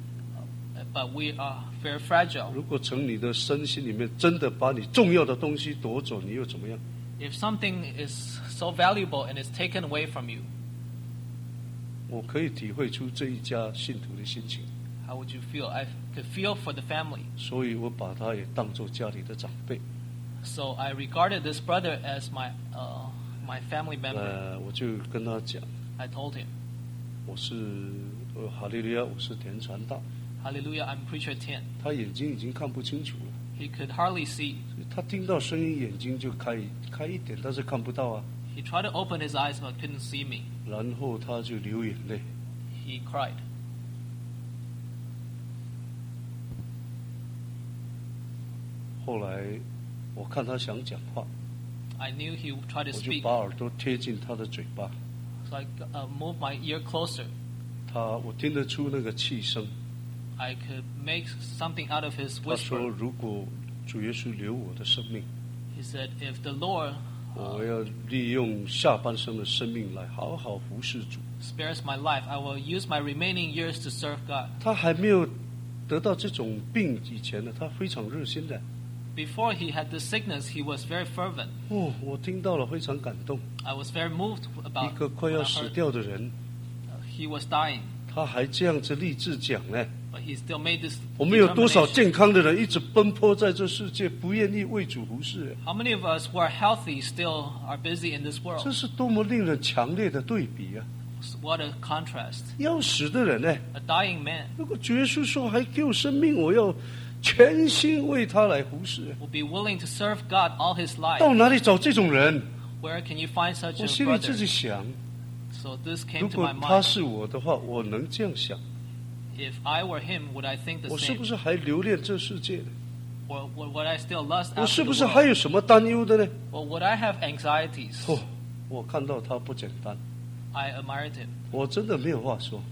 [SPEAKER 1] but we are very fragile.
[SPEAKER 2] 如果从你的身心里面真的把你重要的东西夺走，你又怎么样？
[SPEAKER 1] If something is so valuable and is taken away from you,
[SPEAKER 2] 我可以体会出这一家信徒的心情，
[SPEAKER 1] how would you feel? I could feel for the family.
[SPEAKER 2] 所以我把他也当作家里的长辈。
[SPEAKER 1] So I regarded this brother as my family member.
[SPEAKER 2] 我就跟他讲，
[SPEAKER 1] I told him,
[SPEAKER 2] 我是哈利路亚，我是田传道。
[SPEAKER 1] Hallelujah, I'm Preacher Tian.
[SPEAKER 2] 他眼睛已经看不清楚了，
[SPEAKER 1] He could hardly see.
[SPEAKER 2] 他听到声音眼睛就开一点，但是看不到啊。
[SPEAKER 1] He tried to open his eyes but couldn't see me.
[SPEAKER 2] 然后他就流眼泪。
[SPEAKER 1] He cried.
[SPEAKER 2] 后来我看他想讲话，
[SPEAKER 1] I knew he would try to
[SPEAKER 2] 我就
[SPEAKER 1] speak.
[SPEAKER 2] 把耳朵贴近他的嘴巴，
[SPEAKER 1] So I moved my ear closer.
[SPEAKER 2] 我听得出那个气声。
[SPEAKER 1] I could make something out of his
[SPEAKER 2] 他说：
[SPEAKER 1] whisper.
[SPEAKER 2] 如果主耶稣留我的生命，
[SPEAKER 1] He said, if the Lord
[SPEAKER 2] 我要利用下半生的生命来好好服侍主。
[SPEAKER 1] spares my life, I will use my remaining years to serve God.
[SPEAKER 2] 他还没有得到这种病以前呢，他非常热心的。
[SPEAKER 1] Before he had this sickness, he was very fervent.
[SPEAKER 2] 我听到了非常感动。
[SPEAKER 1] I was very moved
[SPEAKER 2] 一
[SPEAKER 1] about
[SPEAKER 2] 个快
[SPEAKER 1] when
[SPEAKER 2] 要
[SPEAKER 1] I
[SPEAKER 2] 死
[SPEAKER 1] heard
[SPEAKER 2] 掉的人，
[SPEAKER 1] he was dying,
[SPEAKER 2] 他还这样子立志讲呢。
[SPEAKER 1] but he still made this
[SPEAKER 2] 我们有多少
[SPEAKER 1] determination.
[SPEAKER 2] 健康的人一直奔波在这世界，不愿意为主服侍？
[SPEAKER 1] How many of us who are healthy still are busy in this
[SPEAKER 2] 这
[SPEAKER 1] world?
[SPEAKER 2] 是多么令人强烈的对比啊！
[SPEAKER 1] What a contrast.
[SPEAKER 2] 要死的人呢，
[SPEAKER 1] A dying man
[SPEAKER 2] 如果主耶稣说还给我生命，我要全心为他来服侍。
[SPEAKER 1] will be willing to serve God all his life.
[SPEAKER 2] 到哪里找这种人？
[SPEAKER 1] Where can you find such
[SPEAKER 2] 我
[SPEAKER 1] a
[SPEAKER 2] 心里自
[SPEAKER 1] brother?
[SPEAKER 2] 己想，
[SPEAKER 1] So this
[SPEAKER 2] 如
[SPEAKER 1] came to
[SPEAKER 2] 果
[SPEAKER 1] my
[SPEAKER 2] 他
[SPEAKER 1] mind.
[SPEAKER 2] 是我的话，我能这样想：
[SPEAKER 1] If I were him, would I think the
[SPEAKER 2] 我是
[SPEAKER 1] same?
[SPEAKER 2] 不是还留恋这世界呢？
[SPEAKER 1] Or would I still lust
[SPEAKER 2] 我
[SPEAKER 1] after
[SPEAKER 2] 是
[SPEAKER 1] the
[SPEAKER 2] 不是还
[SPEAKER 1] world?
[SPEAKER 2] 有什么担忧的呢？
[SPEAKER 1] Or would I have anxieties?
[SPEAKER 2] 我看到他不简单，
[SPEAKER 1] I admired him.
[SPEAKER 2] 我真的没有话说。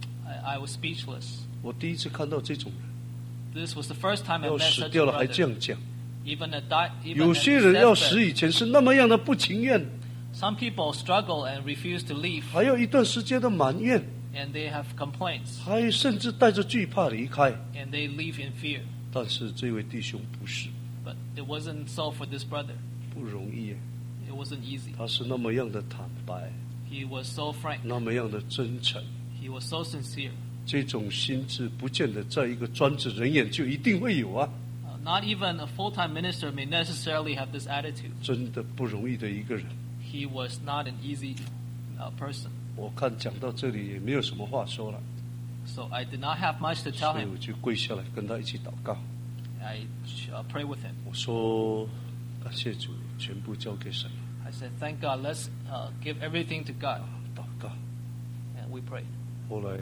[SPEAKER 1] I was speechless.
[SPEAKER 2] 我第一次看到这种人，
[SPEAKER 1] This was the first time I
[SPEAKER 2] 要
[SPEAKER 1] met
[SPEAKER 2] 死
[SPEAKER 1] such
[SPEAKER 2] 掉
[SPEAKER 1] a
[SPEAKER 2] 了还这
[SPEAKER 1] brother.
[SPEAKER 2] 样讲。
[SPEAKER 1] Even
[SPEAKER 2] 有
[SPEAKER 1] at
[SPEAKER 2] 些
[SPEAKER 1] his
[SPEAKER 2] 人要死
[SPEAKER 1] deathbed,
[SPEAKER 2] 以前是那么样的不情愿，
[SPEAKER 1] some people struggle and refuse to leave,
[SPEAKER 2] 还有一段时间的埋怨，
[SPEAKER 1] and they have complaints,
[SPEAKER 2] 还甚至带着惧怕离开。
[SPEAKER 1] and they leave in fear.
[SPEAKER 2] 但是这位弟兄不是，
[SPEAKER 1] But it wasn't so for this brother.
[SPEAKER 2] 不容易耶。
[SPEAKER 1] It wasn't easy.
[SPEAKER 2] 他是那么样的坦白，
[SPEAKER 1] He was so frank.
[SPEAKER 2] 那么样的真诚。
[SPEAKER 1] He was so sincere.
[SPEAKER 2] 这种心智不见得在一个专职人员就一定会有啊，
[SPEAKER 1] Not even a full-time minister may necessarily have this attitude.
[SPEAKER 2] 真的不容易的一个人。
[SPEAKER 1] He was not an easy person.
[SPEAKER 2] 我看讲到这里也没有什么话说了，
[SPEAKER 1] So I did not have much to tell
[SPEAKER 2] 所以
[SPEAKER 1] him.
[SPEAKER 2] 我就跪下来跟他一起祷告。
[SPEAKER 1] I pray with him.
[SPEAKER 2] 我说感谢主，全部交给神，
[SPEAKER 1] I said, thank God, let's give everything to God.
[SPEAKER 2] 祷告。
[SPEAKER 1] And we prayed.
[SPEAKER 2] 后来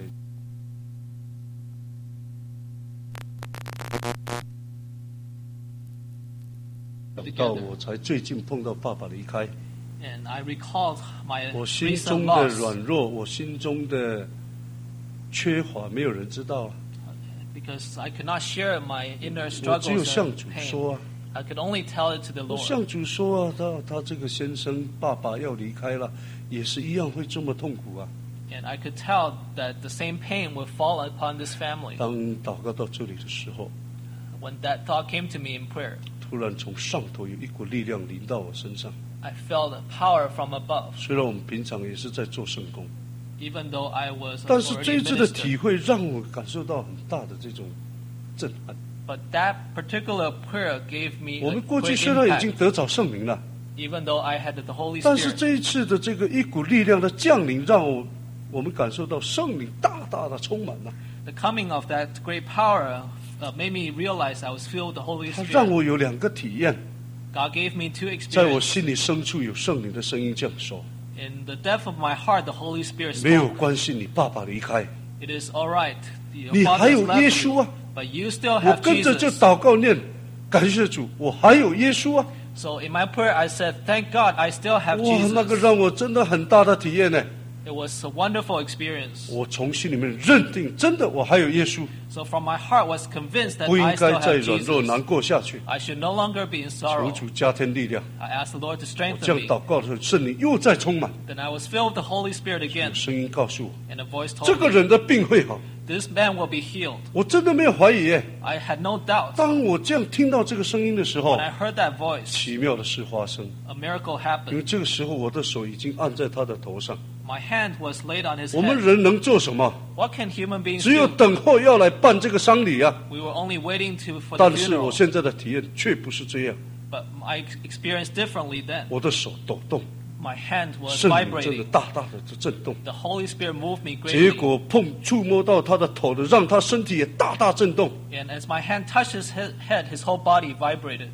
[SPEAKER 2] 想到我才最近碰到爸爸离开，
[SPEAKER 1] And I recalled my
[SPEAKER 2] 我心
[SPEAKER 1] recent
[SPEAKER 2] 中的
[SPEAKER 1] loss
[SPEAKER 2] 软弱，我心中的缺乏，没有人知道啊。
[SPEAKER 1] because I could not share my inner
[SPEAKER 2] 我只有
[SPEAKER 1] struggles
[SPEAKER 2] 向
[SPEAKER 1] and
[SPEAKER 2] 主
[SPEAKER 1] pain.
[SPEAKER 2] 说啊，
[SPEAKER 1] I could only tell it to the
[SPEAKER 2] 我
[SPEAKER 1] Lord.
[SPEAKER 2] 向主说啊，他这个先生爸爸要离开了，也是一样会这么痛苦啊。
[SPEAKER 1] And I could tell that the same pain would fall upon this family.
[SPEAKER 2] 当祷告到这里的时候，
[SPEAKER 1] When that thought came to me in prayer,
[SPEAKER 2] 突然从上头有一股力量临到我身上。
[SPEAKER 1] I felt a power from above.
[SPEAKER 2] 虽然我们平常也是在做圣工，
[SPEAKER 1] Even though I was
[SPEAKER 2] 但是
[SPEAKER 1] already
[SPEAKER 2] 这
[SPEAKER 1] a
[SPEAKER 2] 一次的
[SPEAKER 1] minister.
[SPEAKER 2] 体会让我感受到很大的这种震撼。
[SPEAKER 1] But that particular prayer gave me
[SPEAKER 2] 我
[SPEAKER 1] a
[SPEAKER 2] 们过去
[SPEAKER 1] great
[SPEAKER 2] 虽然已经
[SPEAKER 1] impact.
[SPEAKER 2] 得着圣灵了，
[SPEAKER 1] Even though I had the Holy
[SPEAKER 2] 但是
[SPEAKER 1] Spirit.
[SPEAKER 2] 这一次的这个一股力量的降临，让我们感受到圣灵大大的充满了。
[SPEAKER 1] The coming of that great power made me realize I was filled with the Holy
[SPEAKER 2] 它让
[SPEAKER 1] Spirit.
[SPEAKER 2] 我有两个体验，
[SPEAKER 1] God gave me two
[SPEAKER 2] 在我
[SPEAKER 1] experiences.
[SPEAKER 2] 心里深处有圣灵的声音这样说：
[SPEAKER 1] In the depth of my heart, the Holy Spirit
[SPEAKER 2] 没有
[SPEAKER 1] spoke.
[SPEAKER 2] 关系，你爸爸离开，
[SPEAKER 1] It is all right. Your
[SPEAKER 2] 你
[SPEAKER 1] father
[SPEAKER 2] 还
[SPEAKER 1] has
[SPEAKER 2] 有
[SPEAKER 1] left
[SPEAKER 2] 耶
[SPEAKER 1] you,
[SPEAKER 2] 稣啊！
[SPEAKER 1] but you still
[SPEAKER 2] 我
[SPEAKER 1] have
[SPEAKER 2] 跟着就
[SPEAKER 1] Jesus.
[SPEAKER 2] 祷告念，感谢主，我还有耶稣啊！
[SPEAKER 1] So in my prayer, I said, "Thank God, I still have
[SPEAKER 2] 哇，那个
[SPEAKER 1] Jesus."
[SPEAKER 2] 让我真的很大的体验呢。
[SPEAKER 1] It was a wonderful experience.
[SPEAKER 2] 我从心里面认定，真的我还有耶稣，
[SPEAKER 1] So from my heart, was convinced that
[SPEAKER 2] 不应
[SPEAKER 1] I
[SPEAKER 2] 该
[SPEAKER 1] still
[SPEAKER 2] 再
[SPEAKER 1] have
[SPEAKER 2] 软弱
[SPEAKER 1] Jesus.
[SPEAKER 2] 难过下去。
[SPEAKER 1] I should no longer be in
[SPEAKER 2] 求
[SPEAKER 1] sorrow.
[SPEAKER 2] 主加添力量。
[SPEAKER 1] I asked the Lord to
[SPEAKER 2] 我
[SPEAKER 1] strengthen
[SPEAKER 2] 这样
[SPEAKER 1] me.
[SPEAKER 2] 祷告的时候，圣灵又在充满，
[SPEAKER 1] Then I was filled with the Holy Spirit
[SPEAKER 2] 有
[SPEAKER 1] again,
[SPEAKER 2] 声音告诉我，
[SPEAKER 1] and a voice
[SPEAKER 2] 这
[SPEAKER 1] told
[SPEAKER 2] 个
[SPEAKER 1] me,
[SPEAKER 2] 人的病会好。
[SPEAKER 1] "This man will be healed."
[SPEAKER 2] 我真的没有怀疑耶。
[SPEAKER 1] I had no doubt.
[SPEAKER 2] 当我这样听到这个声音的时候
[SPEAKER 1] When，I heard that voice,
[SPEAKER 2] 奇妙的事发生，
[SPEAKER 1] a miracle
[SPEAKER 2] 因为
[SPEAKER 1] happened.
[SPEAKER 2] 这个时候我的手已经按在他的头上。
[SPEAKER 1] My hand was laid on his
[SPEAKER 2] 我们
[SPEAKER 1] head.
[SPEAKER 2] 人能做什么？
[SPEAKER 1] What can human beings
[SPEAKER 2] 只有
[SPEAKER 1] do?
[SPEAKER 2] 等候要来办这个丧礼啊。
[SPEAKER 1] We were only waiting for the
[SPEAKER 2] 但是我
[SPEAKER 1] funeral.
[SPEAKER 2] 现在的体验却不是这样，
[SPEAKER 1] But I experienced differently then.
[SPEAKER 2] 我的手抖动，
[SPEAKER 1] My hand was
[SPEAKER 2] 圣灵真的
[SPEAKER 1] vibrating.
[SPEAKER 2] 大大的震动。
[SPEAKER 1] The Holy Spirit moved me
[SPEAKER 2] 结
[SPEAKER 1] greatly.
[SPEAKER 2] 果触摸到他的头的，让他身体也大大震动。
[SPEAKER 1] And as my hand touched his head, his whole body vibrated.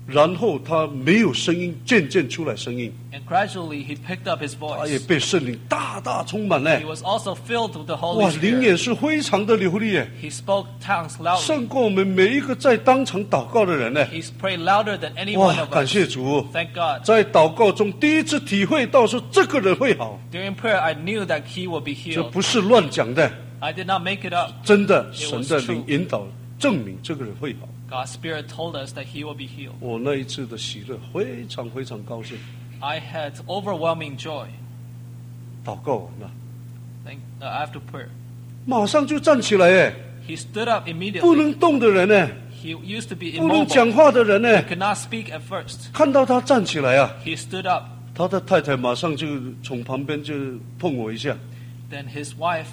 [SPEAKER 2] 然后他没有声音，渐渐出来声音。
[SPEAKER 1] And gradually he picked up his
[SPEAKER 2] 他也
[SPEAKER 1] voice.
[SPEAKER 2] 被圣灵大大充满
[SPEAKER 1] He
[SPEAKER 2] 呢。
[SPEAKER 1] was also filled with the
[SPEAKER 2] 哇，
[SPEAKER 1] Holy
[SPEAKER 2] 灵也
[SPEAKER 1] Spirit.
[SPEAKER 2] 是非常的流利耶，
[SPEAKER 1] He spoke tongues loudly.
[SPEAKER 2] 胜过我们每一个在当场祷告的人呢。
[SPEAKER 1] He's prayed louder than any one
[SPEAKER 2] 哇，
[SPEAKER 1] of
[SPEAKER 2] 感
[SPEAKER 1] us.
[SPEAKER 2] 谢主，
[SPEAKER 1] Thank God.
[SPEAKER 2] 在祷告中第一次体会到说这个人会好，
[SPEAKER 1] During prayer, I knew that he would be
[SPEAKER 2] 这
[SPEAKER 1] healed.
[SPEAKER 2] 不是乱讲的，
[SPEAKER 1] I did not make it up.
[SPEAKER 2] 真的，
[SPEAKER 1] It
[SPEAKER 2] 神
[SPEAKER 1] was
[SPEAKER 2] 的
[SPEAKER 1] true.
[SPEAKER 2] 灵引导证明这个人会好。
[SPEAKER 1] God's Spirit told us that he will be healed.
[SPEAKER 2] 我那一次的喜乐非常非常高兴。
[SPEAKER 1] I had overwhelming joy
[SPEAKER 2] 祷告完了，
[SPEAKER 1] after prayer.
[SPEAKER 2] 马上就站起来哎，
[SPEAKER 1] He stood up
[SPEAKER 2] 不
[SPEAKER 1] immediately.
[SPEAKER 2] 能动的人呢，
[SPEAKER 1] He used to be
[SPEAKER 2] 不能讲
[SPEAKER 1] immobile.
[SPEAKER 2] 话的人呢
[SPEAKER 1] He，could not speak at first.
[SPEAKER 2] 看到他站起来啊，
[SPEAKER 1] He stood up.
[SPEAKER 2] 他的太太马上就从旁边就碰我一下，
[SPEAKER 1] Then his wife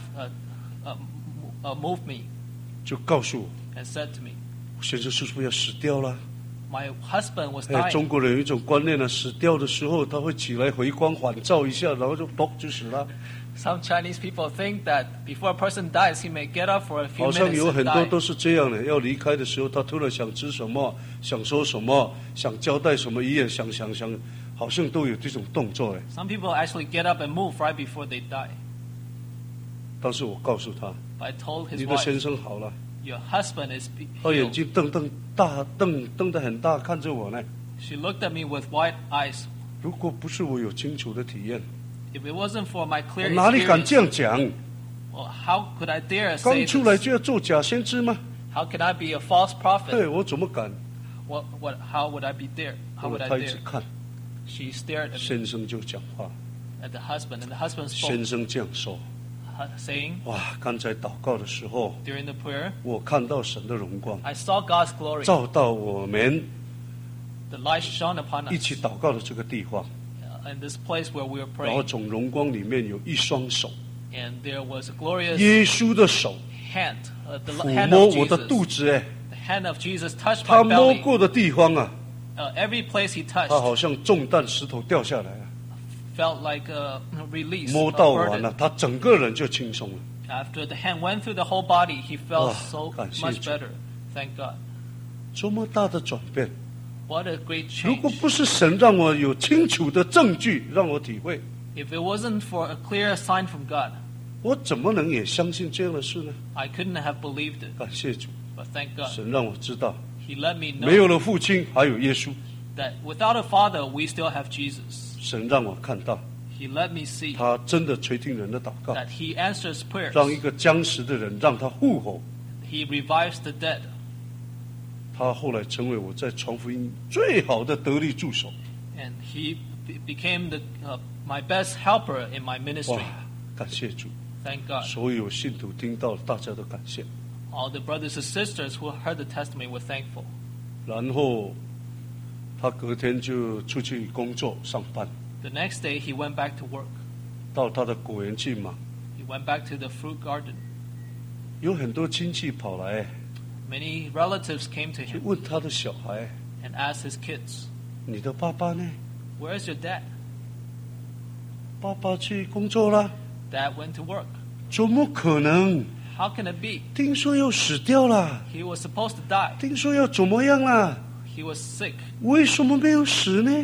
[SPEAKER 1] moved me
[SPEAKER 2] 就告诉我，
[SPEAKER 1] and said to me,
[SPEAKER 2] 先生是不是要死掉了？
[SPEAKER 1] my husband was
[SPEAKER 2] 哎，中
[SPEAKER 1] dying.
[SPEAKER 2] 国人有一种观念呢，死掉的时候他会起来回光返照一下，然后就嘣就死了。
[SPEAKER 1] Some Chinese people think that before a person dies, he may get up for a few
[SPEAKER 2] 好像
[SPEAKER 1] minutes
[SPEAKER 2] 有
[SPEAKER 1] and
[SPEAKER 2] 很多
[SPEAKER 1] die.
[SPEAKER 2] 都是这样的，要离开的时候，他突然想吃什么，想说什么，想交代什么遗言，想，好像都有这种动作哎。
[SPEAKER 1] Some people actually get up and move right before they die.
[SPEAKER 2] 但是我告诉他，
[SPEAKER 1] But I told
[SPEAKER 2] 你
[SPEAKER 1] his
[SPEAKER 2] 的先
[SPEAKER 1] wife,
[SPEAKER 2] 生好了，
[SPEAKER 1] your husband is
[SPEAKER 2] 他眼
[SPEAKER 1] healed.
[SPEAKER 2] 睛瞪得很大，看着我呢。
[SPEAKER 1] She looked at me with wide eyes.
[SPEAKER 2] 如果不是我有清楚的体验，
[SPEAKER 1] If it wasn't for my
[SPEAKER 2] 我
[SPEAKER 1] clear
[SPEAKER 2] 哪里敢
[SPEAKER 1] experience,
[SPEAKER 2] 这样讲？
[SPEAKER 1] well, how could I dare
[SPEAKER 2] 刚
[SPEAKER 1] say
[SPEAKER 2] 出来
[SPEAKER 1] this?
[SPEAKER 2] 就要做假先知吗？
[SPEAKER 1] How can I be a false prophet?
[SPEAKER 2] 对，我怎么敢？
[SPEAKER 1] How would I be there? How would I
[SPEAKER 2] 他一直
[SPEAKER 1] dare?
[SPEAKER 2] 看，
[SPEAKER 1] She stared at,
[SPEAKER 2] 先生就讲话，
[SPEAKER 1] at the husband, and the husband
[SPEAKER 2] 先
[SPEAKER 1] spoke,
[SPEAKER 2] 生这样说：
[SPEAKER 1] saying,
[SPEAKER 2] 哇，刚才祷告的时候，
[SPEAKER 1] during the prayer,
[SPEAKER 2] 我看到神的荣光
[SPEAKER 1] I saw God's glory.
[SPEAKER 2] 照到我们
[SPEAKER 1] The light shone upon
[SPEAKER 2] 一
[SPEAKER 1] us
[SPEAKER 2] 起祷告的这个地方，
[SPEAKER 1] in this place where we were
[SPEAKER 2] 然后
[SPEAKER 1] praying.
[SPEAKER 2] 从荣光里面有一双手，
[SPEAKER 1] And there was a glorious
[SPEAKER 2] 耶稣的手
[SPEAKER 1] hand, the
[SPEAKER 2] 抚
[SPEAKER 1] hand
[SPEAKER 2] 摸
[SPEAKER 1] of
[SPEAKER 2] 我的肚
[SPEAKER 1] Jesus.
[SPEAKER 2] 子，哎，
[SPEAKER 1] The hand of Jesus touched
[SPEAKER 2] 他
[SPEAKER 1] my
[SPEAKER 2] 摸
[SPEAKER 1] belly.
[SPEAKER 2] 过的地方啊，
[SPEAKER 1] Every place he
[SPEAKER 2] 他
[SPEAKER 1] touched
[SPEAKER 2] 好像重担石头掉下来啊，
[SPEAKER 1] felt like a release,
[SPEAKER 2] 摸
[SPEAKER 1] a
[SPEAKER 2] 到完了，
[SPEAKER 1] burden.
[SPEAKER 2] 他整个人就轻松了。
[SPEAKER 1] After the hand went through the whole body, he felt
[SPEAKER 2] Ah,
[SPEAKER 1] so
[SPEAKER 2] 感谢
[SPEAKER 1] much
[SPEAKER 2] 主。
[SPEAKER 1] better. Thank God.
[SPEAKER 2] 这么大的转变，
[SPEAKER 1] What a great
[SPEAKER 2] 如果
[SPEAKER 1] change.
[SPEAKER 2] 不是神让我有清楚的证据让我体会，
[SPEAKER 1] If it wasn't for a clear sign from God,
[SPEAKER 2] 我怎么能也相信这样的事呢？
[SPEAKER 1] I couldn't have believed it.
[SPEAKER 2] 感谢主，
[SPEAKER 1] But thank God,
[SPEAKER 2] 神让我知道，
[SPEAKER 1] He let me
[SPEAKER 2] 没有
[SPEAKER 1] know
[SPEAKER 2] 了父亲，还有耶稣。
[SPEAKER 1] that without a father, we still have Jesus.
[SPEAKER 2] 神让我看到，
[SPEAKER 1] He let me see
[SPEAKER 2] 他真的垂听人的祷告，
[SPEAKER 1] that He answers prayers.
[SPEAKER 2] 让一个僵死的人让他复活。
[SPEAKER 1] He revives the dead.
[SPEAKER 2] 他后来成为我在传福音最好的得力助手。
[SPEAKER 1] And He became my best helper in my
[SPEAKER 2] 哇
[SPEAKER 1] ministry.，
[SPEAKER 2] 感谢主！
[SPEAKER 1] Thank God.
[SPEAKER 2] 所有信徒听到，大家都感谢。
[SPEAKER 1] All the brothers and sisters who heard the testimony were thankful.
[SPEAKER 2] 然后他隔天就出去工作上班，
[SPEAKER 1] The next day, he went back to work.
[SPEAKER 2] 到他的果园去忙。
[SPEAKER 1] He went back to the fruit garden.
[SPEAKER 2] 有很多亲戚跑来，
[SPEAKER 1] Many relatives came to
[SPEAKER 2] 就
[SPEAKER 1] him
[SPEAKER 2] 问他的小孩
[SPEAKER 1] and asked his kids,
[SPEAKER 2] 你的爸爸呢？
[SPEAKER 1] "Where's your dad?"
[SPEAKER 2] 爸爸去工作了，
[SPEAKER 1] Dad went to work.
[SPEAKER 2] 怎么可能？
[SPEAKER 1] How can it be?
[SPEAKER 2] 听说要死掉了，
[SPEAKER 1] He was supposed to die.
[SPEAKER 2] 听说要怎么样了？
[SPEAKER 1] He was sick.
[SPEAKER 2] 为什么没有死呢？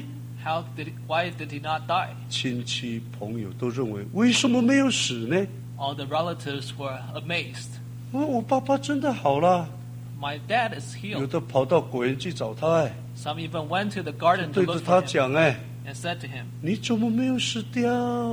[SPEAKER 1] Why did he not die?
[SPEAKER 2] 亲戚朋友都认为，为什么没有死呢？
[SPEAKER 1] All the relatives were amazed.
[SPEAKER 2] 我爸爸真的好了，
[SPEAKER 1] My dad is
[SPEAKER 2] 有
[SPEAKER 1] healed.
[SPEAKER 2] 的跑到果园去找他，哎，
[SPEAKER 1] Some even went to the garden to
[SPEAKER 2] 对着
[SPEAKER 1] look
[SPEAKER 2] 他
[SPEAKER 1] for him
[SPEAKER 2] 讲，哎，
[SPEAKER 1] and said to him,
[SPEAKER 2] 你怎么没有死掉？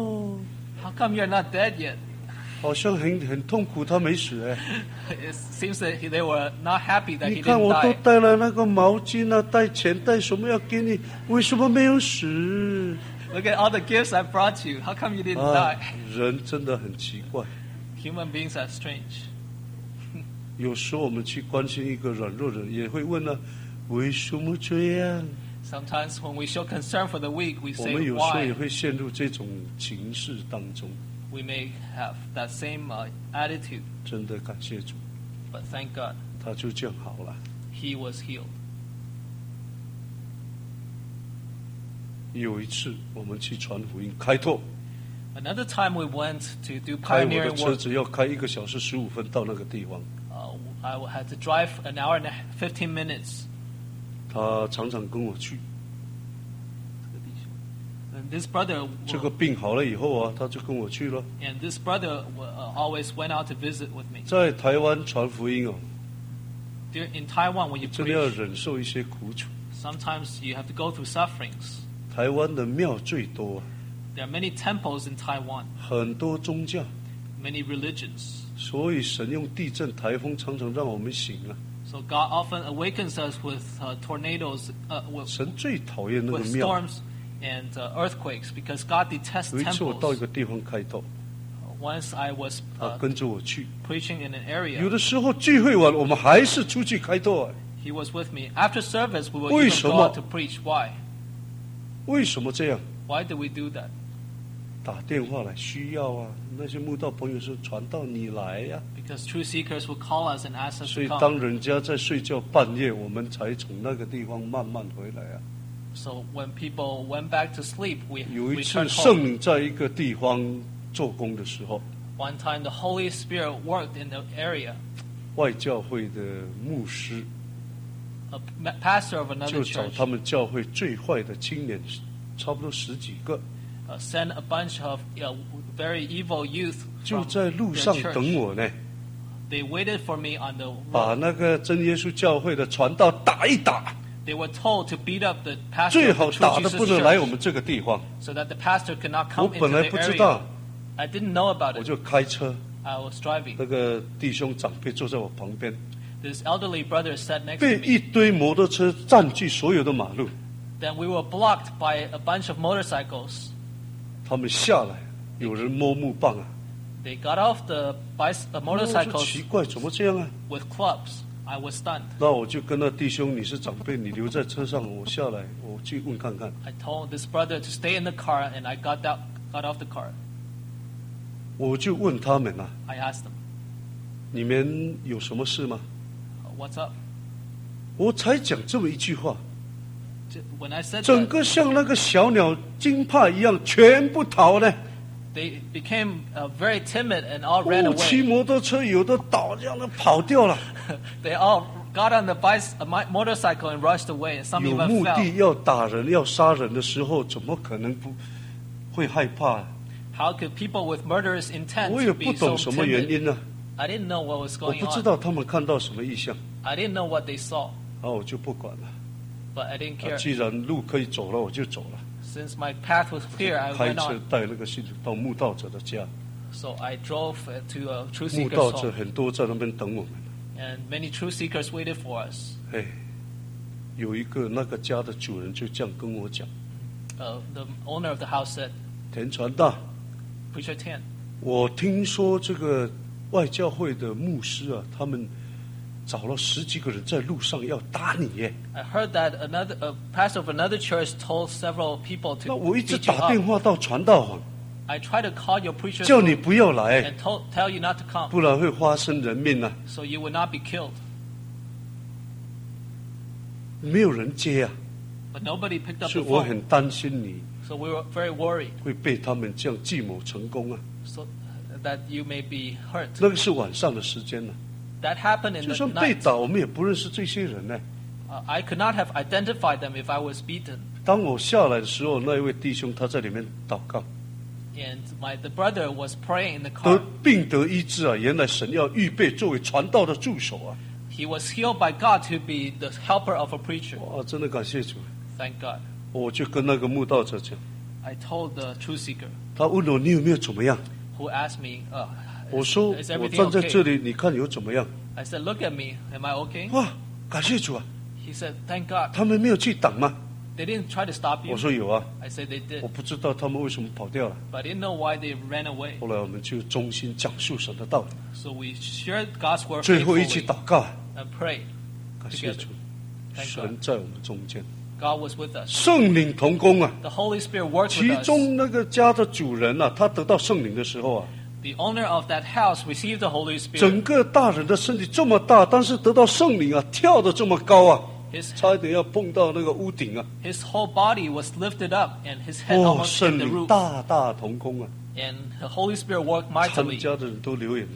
[SPEAKER 1] "How come you're not dead yet?"
[SPEAKER 2] 好像很痛苦，他没死，哎。
[SPEAKER 1] It seems that they were not happy that
[SPEAKER 2] 你
[SPEAKER 1] he
[SPEAKER 2] 看，
[SPEAKER 1] didn't
[SPEAKER 2] 我都
[SPEAKER 1] die.
[SPEAKER 2] 带了那个毛巾啊，带钱，带什么要给你，为什么没有死？
[SPEAKER 1] Look at all the gifts I brought you. How come you didn't
[SPEAKER 2] 啊
[SPEAKER 1] die?，
[SPEAKER 2] 人真的很奇怪。
[SPEAKER 1] Human beings are strange.
[SPEAKER 2] 有时候我们去关心一个软弱人，也会问呢、为什么这样？
[SPEAKER 1] Sometimes when we show concern for the weak, we
[SPEAKER 2] 我
[SPEAKER 1] say
[SPEAKER 2] 们有时候也
[SPEAKER 1] why.
[SPEAKER 2] 会陷入这种情势当中。
[SPEAKER 1] We may have that same attitude,
[SPEAKER 2] 真的感谢主，
[SPEAKER 1] but thank God,
[SPEAKER 2] 他就这样好了。
[SPEAKER 1] he was healed.
[SPEAKER 2] 有一次我们去传福音开拓，
[SPEAKER 1] Another time we went to do
[SPEAKER 2] 开我的
[SPEAKER 1] pioneering
[SPEAKER 2] 车
[SPEAKER 1] work.
[SPEAKER 2] 子要开1个小时15分到那个地方，
[SPEAKER 1] I had to drive an hour and 15 minutes.
[SPEAKER 2] 他常常跟我去。
[SPEAKER 1] And this brother,
[SPEAKER 2] 这个病好了以后啊，他就跟我去了。
[SPEAKER 1] and this brother always went out to visit with me.
[SPEAKER 2] 在台湾传福音哦，
[SPEAKER 1] In Taiwan, when you
[SPEAKER 2] 真的要
[SPEAKER 1] preach,
[SPEAKER 2] 忍受一些苦楚。
[SPEAKER 1] sometimes you have to go through sufferings.
[SPEAKER 2] 台湾的庙最多啊，
[SPEAKER 1] There are many temples in Taiwan,
[SPEAKER 2] 很多宗教，
[SPEAKER 1] many religions.
[SPEAKER 2] 所以神用地震、台风常常让我们醒啊。
[SPEAKER 1] So God often awakens us with tornadoes,
[SPEAKER 2] 神最讨厌那个
[SPEAKER 1] with
[SPEAKER 2] 庙。
[SPEAKER 1] storms and earthquakes, because God detests
[SPEAKER 2] 有一次我到一
[SPEAKER 1] temples.
[SPEAKER 2] 个地方开道，
[SPEAKER 1] Once I was
[SPEAKER 2] 他跟着我去。
[SPEAKER 1] preaching in an
[SPEAKER 2] 有
[SPEAKER 1] area,
[SPEAKER 2] 的时候聚会完，我们还是出去开道啊。
[SPEAKER 1] he was with me. After service, we would
[SPEAKER 2] 为
[SPEAKER 1] even
[SPEAKER 2] 什
[SPEAKER 1] go
[SPEAKER 2] 么？
[SPEAKER 1] out to preach. Why?
[SPEAKER 2] 为什么这样？
[SPEAKER 1] Why do we do that?
[SPEAKER 2] 打电话来需要啊，那些慕道朋友说传道你来呀、
[SPEAKER 1] Because truth seekers will call us and ask us
[SPEAKER 2] 所以
[SPEAKER 1] to
[SPEAKER 2] 当
[SPEAKER 1] come.
[SPEAKER 2] 人家在睡觉半夜，我们才从那个地方慢慢回来啊。
[SPEAKER 1] So when people went back to sleep, we
[SPEAKER 2] 有一次
[SPEAKER 1] returned
[SPEAKER 2] 圣
[SPEAKER 1] home.
[SPEAKER 2] 灵在一个地方做工的时候，
[SPEAKER 1] One time, the Holy Spirit worked in the area.
[SPEAKER 2] 外教会的牧师
[SPEAKER 1] A pastor of another
[SPEAKER 2] 就找
[SPEAKER 1] church
[SPEAKER 2] 他们教会最坏的青年，差不多10几个，
[SPEAKER 1] sent a bunch of very evil youth
[SPEAKER 2] 就
[SPEAKER 1] from
[SPEAKER 2] 在路
[SPEAKER 1] their
[SPEAKER 2] 上
[SPEAKER 1] church.
[SPEAKER 2] 等我呢，
[SPEAKER 1] They waited for me on the
[SPEAKER 2] 把
[SPEAKER 1] road.
[SPEAKER 2] 那个真耶稣教会的传道打一打，
[SPEAKER 1] They were told to beat up the pastor
[SPEAKER 2] 最
[SPEAKER 1] of the
[SPEAKER 2] 好
[SPEAKER 1] True
[SPEAKER 2] 打的
[SPEAKER 1] Jesus
[SPEAKER 2] 不能来我
[SPEAKER 1] church,
[SPEAKER 2] 们这个地方。
[SPEAKER 1] so that the pastor could not
[SPEAKER 2] 我
[SPEAKER 1] come
[SPEAKER 2] 本
[SPEAKER 1] into
[SPEAKER 2] 来
[SPEAKER 1] the
[SPEAKER 2] 不知道
[SPEAKER 1] area. I didn't know about
[SPEAKER 2] 我
[SPEAKER 1] it.
[SPEAKER 2] 就开车，
[SPEAKER 1] I was driving.
[SPEAKER 2] 那个弟兄长辈坐在我旁边，
[SPEAKER 1] This elderly brother sat next
[SPEAKER 2] 被
[SPEAKER 1] to
[SPEAKER 2] 一
[SPEAKER 1] me.
[SPEAKER 2] 堆摩托车占据所有的马路，
[SPEAKER 1] Then we were blocked by a bunch of motorcycles.
[SPEAKER 2] 他们下来，有人摸木棒啊，
[SPEAKER 1] They got off the
[SPEAKER 2] 我说
[SPEAKER 1] motorcycles
[SPEAKER 2] 奇怪，怎么这样啊？
[SPEAKER 1] with clubs. I was stunned.
[SPEAKER 2] 那我就跟那弟兄，你是长辈，你留在车上，我下来，我去问看看。
[SPEAKER 1] I told this brother to stay in the car, and I got off the car.
[SPEAKER 2] 我就问他们啊，
[SPEAKER 1] I asked them,
[SPEAKER 2] 你们有什么事吗？
[SPEAKER 1] "What's up?"
[SPEAKER 2] 我才讲这么一句话，
[SPEAKER 1] When I said
[SPEAKER 2] 整
[SPEAKER 1] that,
[SPEAKER 2] 个像那个小鸟惊怕一样，全部逃呢。
[SPEAKER 1] they became very timid and all ran
[SPEAKER 2] 骑
[SPEAKER 1] away.
[SPEAKER 2] 摩托车有的倒，这样的跑掉了。
[SPEAKER 1] They all got on the motorcycle and rushed away, and some
[SPEAKER 2] 有
[SPEAKER 1] even
[SPEAKER 2] 目的
[SPEAKER 1] fell.
[SPEAKER 2] 要打人、要杀人的时候，怎么可能不会害怕？
[SPEAKER 1] How could people with murderous intent
[SPEAKER 2] 我也
[SPEAKER 1] be
[SPEAKER 2] 不
[SPEAKER 1] so
[SPEAKER 2] 懂什么原
[SPEAKER 1] timid?
[SPEAKER 2] 因呢、
[SPEAKER 1] I didn't know what was
[SPEAKER 2] 我
[SPEAKER 1] going
[SPEAKER 2] 不知
[SPEAKER 1] on.
[SPEAKER 2] 道他们看到什么异象，
[SPEAKER 1] I didn't know what they saw,
[SPEAKER 2] 然后我就不管了。
[SPEAKER 1] but I didn't care.
[SPEAKER 2] 既然路可以走了，我就走了。
[SPEAKER 1] Since my path was clear, I
[SPEAKER 2] 开
[SPEAKER 1] went
[SPEAKER 2] 车
[SPEAKER 1] on.
[SPEAKER 2] 带那个信徒到慕道者的家，
[SPEAKER 1] So I drove to a true
[SPEAKER 2] 慕道
[SPEAKER 1] seeker's
[SPEAKER 2] 者
[SPEAKER 1] home,
[SPEAKER 2] 很多在那边等我们。
[SPEAKER 1] and many true seekers waited for us.
[SPEAKER 2] 哎，有一个那个家的主人就这样跟我讲：“
[SPEAKER 1] The owner of the house said,
[SPEAKER 2] 田传道，
[SPEAKER 1] "Preacher Tian,
[SPEAKER 2] 我听说这个外教会的牧师啊，他们找了10几个人在路上要打你耶。
[SPEAKER 1] I heard that a pastor of another church told several people
[SPEAKER 2] 那
[SPEAKER 1] to
[SPEAKER 2] 我一直
[SPEAKER 1] beat you
[SPEAKER 2] 打电
[SPEAKER 1] up.
[SPEAKER 2] 话到传道网，
[SPEAKER 1] I tried to call your preacher
[SPEAKER 2] 叫你不要来，
[SPEAKER 1] and tell you not to come,
[SPEAKER 2] 不然会发生人命啊！
[SPEAKER 1] so you would not be killed."
[SPEAKER 2] 没有人接啊，
[SPEAKER 1] But nobody picked up
[SPEAKER 2] 所
[SPEAKER 1] the
[SPEAKER 2] 以我
[SPEAKER 1] phone,
[SPEAKER 2] 很担心你
[SPEAKER 1] so we were very worried,
[SPEAKER 2] 会被他们这样计谋成功啊。
[SPEAKER 1] so that you may be hurt.
[SPEAKER 2] 那个是晚上的时间呢、
[SPEAKER 1] That happened in
[SPEAKER 2] 就
[SPEAKER 1] the
[SPEAKER 2] 算被
[SPEAKER 1] night.
[SPEAKER 2] 打，我们也不认识这些人呢。
[SPEAKER 1] I could not have identified them if I was beaten.
[SPEAKER 2] 当我下来的时候，那一位弟兄他在里面祷告，
[SPEAKER 1] And the brother was praying in the
[SPEAKER 2] 得
[SPEAKER 1] car.
[SPEAKER 2] 病得医治啊！原来神要预备作为传道的助手啊！
[SPEAKER 1] He was healed by God to be the helper of a preacher.
[SPEAKER 2] 哇，真的感谢主！
[SPEAKER 1] Thank God.
[SPEAKER 2] 我就跟那个慕道者讲，
[SPEAKER 1] I told the truth seeker
[SPEAKER 2] 他问我你有没有怎么样？
[SPEAKER 1] who asked me,
[SPEAKER 2] 我说
[SPEAKER 1] is
[SPEAKER 2] 我
[SPEAKER 1] everything
[SPEAKER 2] 站在这
[SPEAKER 1] okay?
[SPEAKER 2] 里，你看有怎么样？
[SPEAKER 1] I said, "Look at me. Am I okay?"
[SPEAKER 2] 哇，感谢主啊！
[SPEAKER 1] He said, "Thank God."
[SPEAKER 2] 他们没有去挡吗？
[SPEAKER 1] They didn't try to stop
[SPEAKER 2] 我
[SPEAKER 1] you.
[SPEAKER 2] 说有啊，
[SPEAKER 1] I said they
[SPEAKER 2] 我
[SPEAKER 1] did,
[SPEAKER 2] 不知道他们为什么跑掉了。
[SPEAKER 1] but I didn't know why they ran away.
[SPEAKER 2] 后来我们就衷心讲述神的道理，
[SPEAKER 1] So we shared God's word
[SPEAKER 2] 最后一起
[SPEAKER 1] faithfully
[SPEAKER 2] 祷告，
[SPEAKER 1] and prayed
[SPEAKER 2] 感谢主，
[SPEAKER 1] Thank
[SPEAKER 2] 神在我们中间，
[SPEAKER 1] God was with us.
[SPEAKER 2] 圣灵同工啊！
[SPEAKER 1] The Holy Spirit worked
[SPEAKER 2] 其
[SPEAKER 1] with us.
[SPEAKER 2] 中那个家的主人啊，他得到圣灵的时候啊，
[SPEAKER 1] The owner of that house received the Holy
[SPEAKER 2] 整
[SPEAKER 1] Spirit.
[SPEAKER 2] 个大人的身体这么大，但是得到圣灵啊，跳得这么高啊，
[SPEAKER 1] His
[SPEAKER 2] 差一点要碰到那个屋顶啊！
[SPEAKER 1] whole body was lifted up, and his head
[SPEAKER 2] 哦，
[SPEAKER 1] almost hit
[SPEAKER 2] 圣
[SPEAKER 1] the
[SPEAKER 2] 灵
[SPEAKER 1] roof.
[SPEAKER 2] 大大同工啊，
[SPEAKER 1] And the Holy Spirit worked
[SPEAKER 2] 参
[SPEAKER 1] mightily.
[SPEAKER 2] 加的人都流眼泪。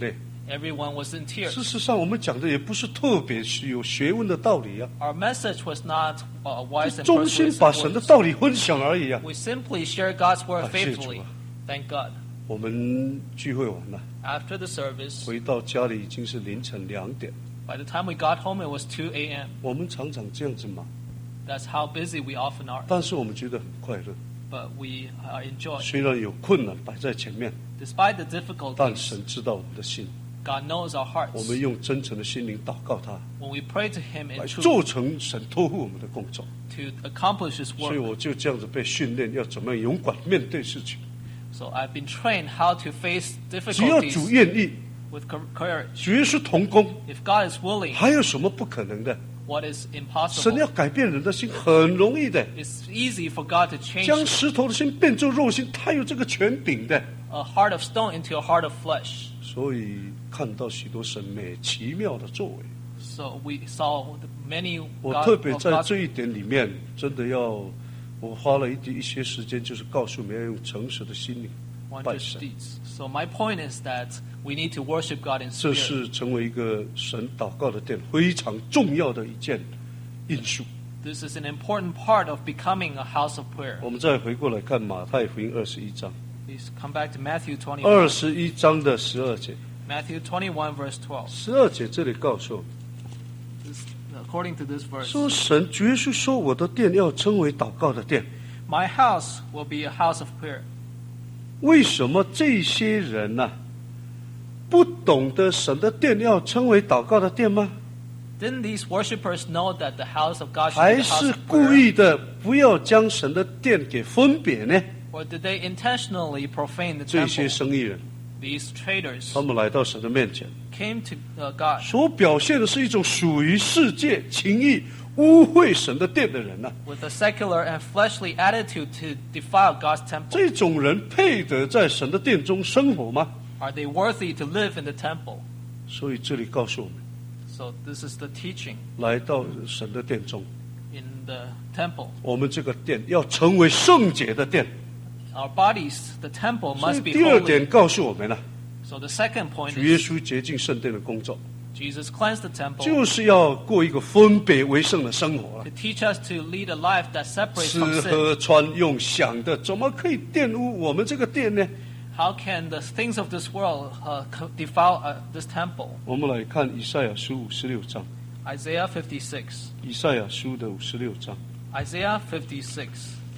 [SPEAKER 1] Everyone was in tears.
[SPEAKER 2] 事实上，我们讲的也不是特别有学问的道理啊，
[SPEAKER 1] Our message was not wise and
[SPEAKER 2] 衷心
[SPEAKER 1] persuasive
[SPEAKER 2] 把神的
[SPEAKER 1] words.
[SPEAKER 2] 道理分享而已啊。
[SPEAKER 1] We simply share God's word
[SPEAKER 2] 感谢主
[SPEAKER 1] faithfully.
[SPEAKER 2] 啊。
[SPEAKER 1] Thank God.
[SPEAKER 2] 我们聚会完了，
[SPEAKER 1] After the service,
[SPEAKER 2] 回到家里已经是凌晨2点。
[SPEAKER 1] by the time we got home, it was 2 a.m.
[SPEAKER 2] 我们常常这样子忙，
[SPEAKER 1] That's how busy we often are.
[SPEAKER 2] 但是我们觉得很快乐。
[SPEAKER 1] But we enjoy.
[SPEAKER 2] 虽然有困难摆在前面，
[SPEAKER 1] Despite the
[SPEAKER 2] 但
[SPEAKER 1] difficulties,
[SPEAKER 2] 神知道我们的心。
[SPEAKER 1] God knows our
[SPEAKER 2] 我
[SPEAKER 1] hearts.
[SPEAKER 2] 们用真诚的心灵祷告他，
[SPEAKER 1] When we pray to Him
[SPEAKER 2] 来
[SPEAKER 1] in truth
[SPEAKER 2] 做成神托付我们的工作。
[SPEAKER 1] to accomplish His
[SPEAKER 2] 所以
[SPEAKER 1] work.
[SPEAKER 2] 我就这样子被训练，要怎么样勇敢面对事情。
[SPEAKER 1] So I've been trained how to face
[SPEAKER 2] 只要主
[SPEAKER 1] difficulties
[SPEAKER 2] 愿意，
[SPEAKER 1] with courage.
[SPEAKER 2] 主耶稣同工，
[SPEAKER 1] If God is willing,
[SPEAKER 2] 还有什么不可能的？
[SPEAKER 1] what is
[SPEAKER 2] 神要
[SPEAKER 1] impossible?
[SPEAKER 2] 改变人的心很容易的，
[SPEAKER 1] It's easy for God to change
[SPEAKER 2] 将石头的心变做肉心，他有这个权柄的。
[SPEAKER 1] a heart of stone into a heart of flesh.
[SPEAKER 2] 所以看到许多神美奇妙的作为，
[SPEAKER 1] So we saw the many
[SPEAKER 2] 我
[SPEAKER 1] God,
[SPEAKER 2] 特别
[SPEAKER 1] of
[SPEAKER 2] 在
[SPEAKER 1] God's
[SPEAKER 2] 这一点里面，真的要，我花了一些时间，就是告诉你们要用诚实的心灵拜
[SPEAKER 1] wondrous
[SPEAKER 2] 神。
[SPEAKER 1] deeds. So my point is that we need to worship God in
[SPEAKER 2] 这
[SPEAKER 1] spirit.
[SPEAKER 2] 是成为一个神祷告的殿非常重要的一件因素。
[SPEAKER 1] This is an important part of becoming a house of prayer.
[SPEAKER 2] 我们再回过来看马太福音21章，
[SPEAKER 1] Please come back to Matthew 21.
[SPEAKER 2] 21章的12节。
[SPEAKER 1] Matthew 21 verse 12.
[SPEAKER 2] 12节这里告诉我们
[SPEAKER 1] According to this verse,
[SPEAKER 2] 说，神主耶稣说，我的殿要称为祷告的殿。
[SPEAKER 1] my house will be a house of prayer.
[SPEAKER 2] 为什么这些人呢、不懂得神的殿要称为祷告的殿吗？
[SPEAKER 1] Didn't these worshippers know that the house of God should be
[SPEAKER 2] 还
[SPEAKER 1] the house
[SPEAKER 2] 是
[SPEAKER 1] of
[SPEAKER 2] 故
[SPEAKER 1] prayer?
[SPEAKER 2] 意的不要将神的殿给分别呢？
[SPEAKER 1] Or did they intentionally profane the
[SPEAKER 2] 这些
[SPEAKER 1] temple?
[SPEAKER 2] 生意人，
[SPEAKER 1] These traders
[SPEAKER 2] 他们来到神的面前，
[SPEAKER 1] came to God
[SPEAKER 2] 所表现的是一种属于世界情欲、污秽神的殿的人呐、
[SPEAKER 1] with a secular and fleshly attitude to defile God's temple.
[SPEAKER 2] 这种人配得在神的殿中生活吗？
[SPEAKER 1] Are they worthy to live in the temple?
[SPEAKER 2] 所以这里告诉我们，
[SPEAKER 1] So this is the teaching
[SPEAKER 2] 来到神的殿中，
[SPEAKER 1] in the temple.
[SPEAKER 2] 我们这个殿要成为圣洁的殿。
[SPEAKER 1] Our bodies, the temple
[SPEAKER 2] 所以
[SPEAKER 1] must be
[SPEAKER 2] 第二点
[SPEAKER 1] holy.
[SPEAKER 2] 告诉我们了，
[SPEAKER 1] So the second point
[SPEAKER 2] 主耶
[SPEAKER 1] is
[SPEAKER 2] 稣洁净圣殿的工作，
[SPEAKER 1] Jesus cleansed the temple
[SPEAKER 2] 就是要过一个分别为圣的生活啊
[SPEAKER 1] to！teach us to lead a life that separates
[SPEAKER 2] 吃
[SPEAKER 1] from sin.
[SPEAKER 2] 喝穿用想的，怎么可以玷污我们这个殿呢？
[SPEAKER 1] How can the things of this world defile this temple?
[SPEAKER 2] 我们来看以赛亚书56章，
[SPEAKER 1] Isaiah 56.
[SPEAKER 2] 以赛亚书的56章
[SPEAKER 1] Isaiah 56,